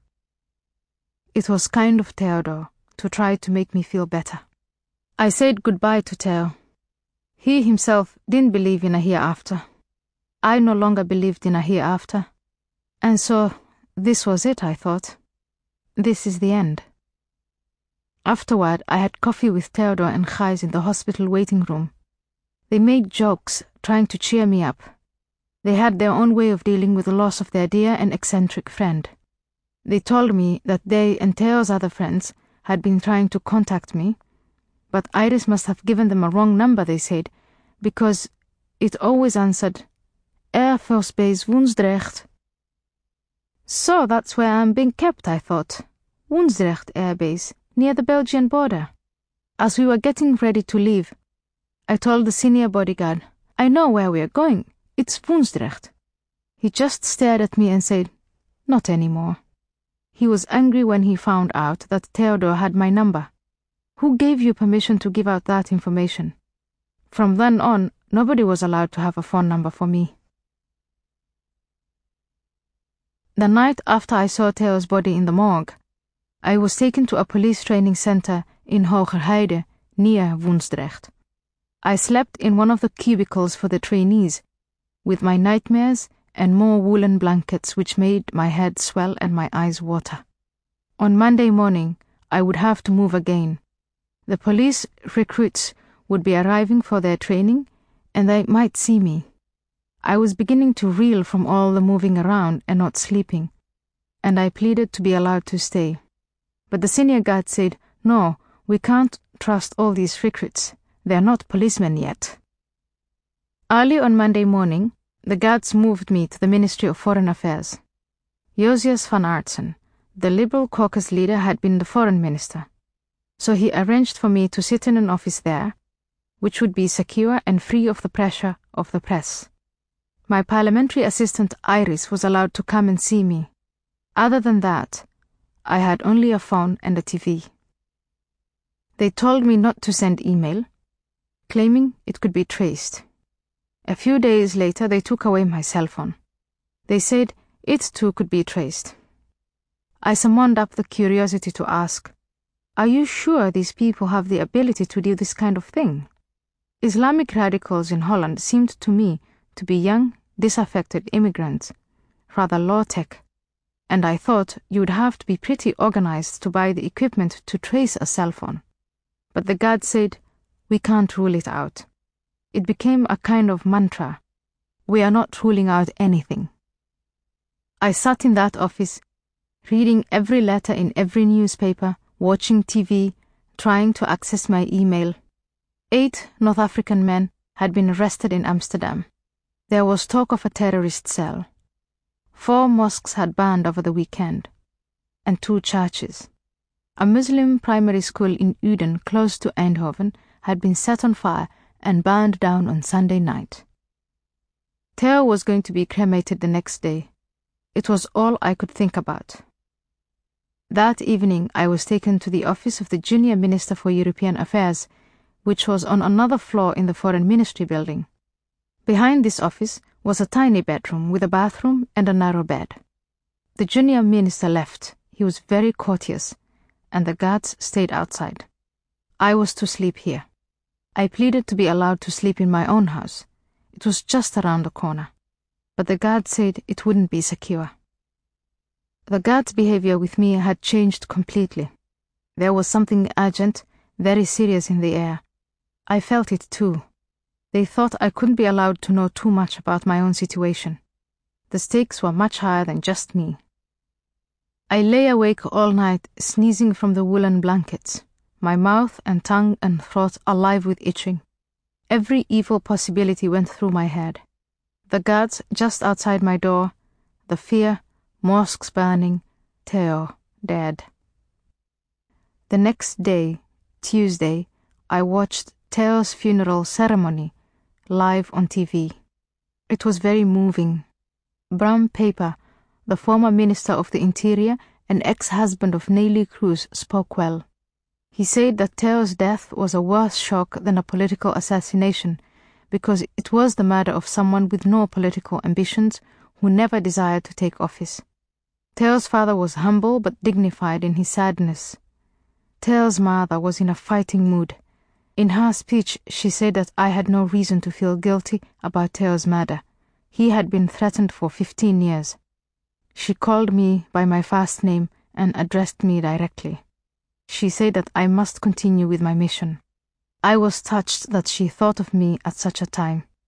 It was kind of Theodor to try to make me feel better. I said goodbye to Theo. He himself didn't believe in a hereafter. I no longer believed in a hereafter. And so, this was it, I thought. This is the end. Afterward, I had coffee with Theodor and Gijs in the hospital waiting room. They made jokes, trying to cheer me up. They had their own way of dealing with the loss of their dear and eccentric friend. They told me that they and Theo's other friends had been trying to contact me, but Iris must have given them a wrong number, they said, because it always answered, Air Force Base Woensdrecht. So that's where I'm being kept, I thought. Woensdrecht Air Base, near the Belgian border. As we were getting ready to leave, I told the senior bodyguard, I know where we are going. It's Woensdrecht. He just stared at me and said, Not anymore. He was angry when he found out that Theodore had my number. Who gave you permission to give out that information? From then on, nobody was allowed to have a phone number for me. The night after I saw Theo's body in the morgue, I was taken to a police training center in Hogerheide, near Woensdrecht. I slept in one of the cubicles for the trainees, with my nightmares and more woolen blankets which made my head swell and my eyes water. On Monday morning, I would have to move again. The police recruits would be arriving for their training, and they might see me. I was beginning to reel from all the moving around and not sleeping, and I pleaded to be allowed to stay. But the senior guard said, No, we can't trust all these recruits. They're not policemen yet. Early on Monday morning, the guards moved me to the Ministry of Foreign Affairs. Josias van Aartsen, the Liberal caucus leader, had been the foreign minister, so he arranged for me to sit in an office there, which would be secure and free of the pressure of the press. My parliamentary assistant Iris was allowed to come and see me. Other than that, I had only a phone and a T V. They told me not to send email, claiming it could be traced. A few days later, they took away my cell phone. They said it too could be traced. I summoned up the curiosity to ask, Are you sure these people have the ability to do this kind of thing? Islamic radicals in Holland seemed to me to be young, disaffected immigrants, rather low-tech, and I thought you would have to be pretty organized to buy the equipment to trace a cell phone. But the guard said, We can't rule it out. It became a kind of mantra. We are not ruling out anything. I sat in that office, reading every letter in every newspaper, watching T V, trying to access my email. Eight North African men had been arrested in Amsterdam. There was talk of a terrorist cell. Four mosques had burned over the weekend, and two churches. A Muslim primary school in Uden, close to Eindhoven, had been set on fire and burned down on Sunday night. Theo was going to be cremated the next day. It was all I could think about. That evening I was taken to the office of the Junior Minister for European Affairs, which was on another floor in the Foreign Ministry building. Behind this office was a tiny bedroom with a bathroom and a narrow bed. The Junior Minister left. He was very courteous, and the guards stayed outside. I was to sleep here. I pleaded to be allowed to sleep in my own house. It was just around the corner. But the guard said it wouldn't be secure. The guard's behavior with me had changed completely. There was something urgent, very serious in the air. I felt it too. They thought I couldn't be allowed to know too much about my own situation. The stakes were much higher than just me. I lay awake all night, sneezing from the woolen blankets, my mouth and tongue and throat alive with itching. Every evil possibility went through my head. The guards just outside my door, the fear, mosques burning, Theo dead. The next day, Tuesday, I watched Theo's funeral ceremony live on T V. It was very moving. Bram Paper, the former Minister of the Interior and ex-husband of Neelie Kroes, spoke well. He said that Theo's death was a worse shock than a political assassination because it was the murder of someone with no political ambitions who never desired to take office. Theo's father was humble but dignified in his sadness. Theo's mother was in a fighting mood. In her speech, she said that I had no reason to feel guilty about Theo's murder. He had been threatened for fifteen years. She called me by my first name and addressed me directly. She said that I must continue with my mission. I was touched that she thought of me at such a time.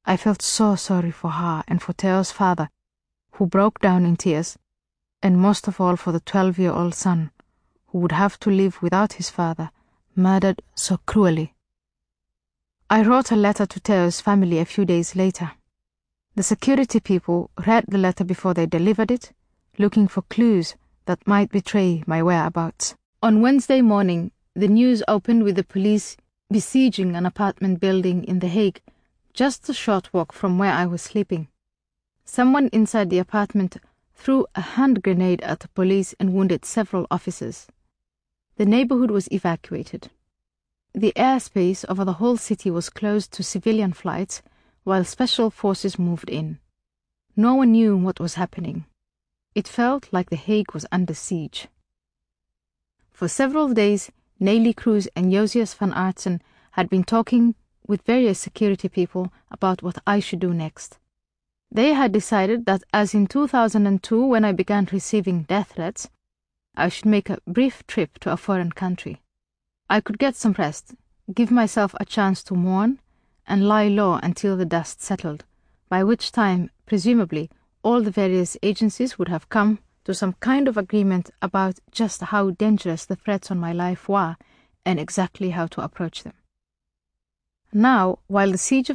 I felt so sorry for her and for Theo's father, who broke down in tears, and most of all for the twelve-year-old son, who would have to live without his father, murdered so cruelly. I wrote a letter to Theo's family a few days later. The security people read the letter before they delivered it, looking for clues that might betray my whereabouts. On Wednesday morning, the news opened with the police besieging an apartment building in The Hague, just a short walk from where I was sleeping. Someone inside the apartment threw a hand grenade at the police and wounded several officers. The neighborhood was evacuated. The airspace over the whole city was closed to civilian flights while special forces moved in. No one knew what was happening. It felt like The Hague was under siege. For several days, Neelie Kroes and Josias van Aartsen had been talking with various security people about what I should do next. They had decided that as in two thousand two, when I began receiving death threats, I should make a brief trip to a foreign country. I could get some rest, give myself a chance to mourn, and lie low until the dust settled, by which time, presumably, all the various agencies would have come to some kind of agreement about just how dangerous the threats on my life were and exactly how to approach them. Now, while the siege of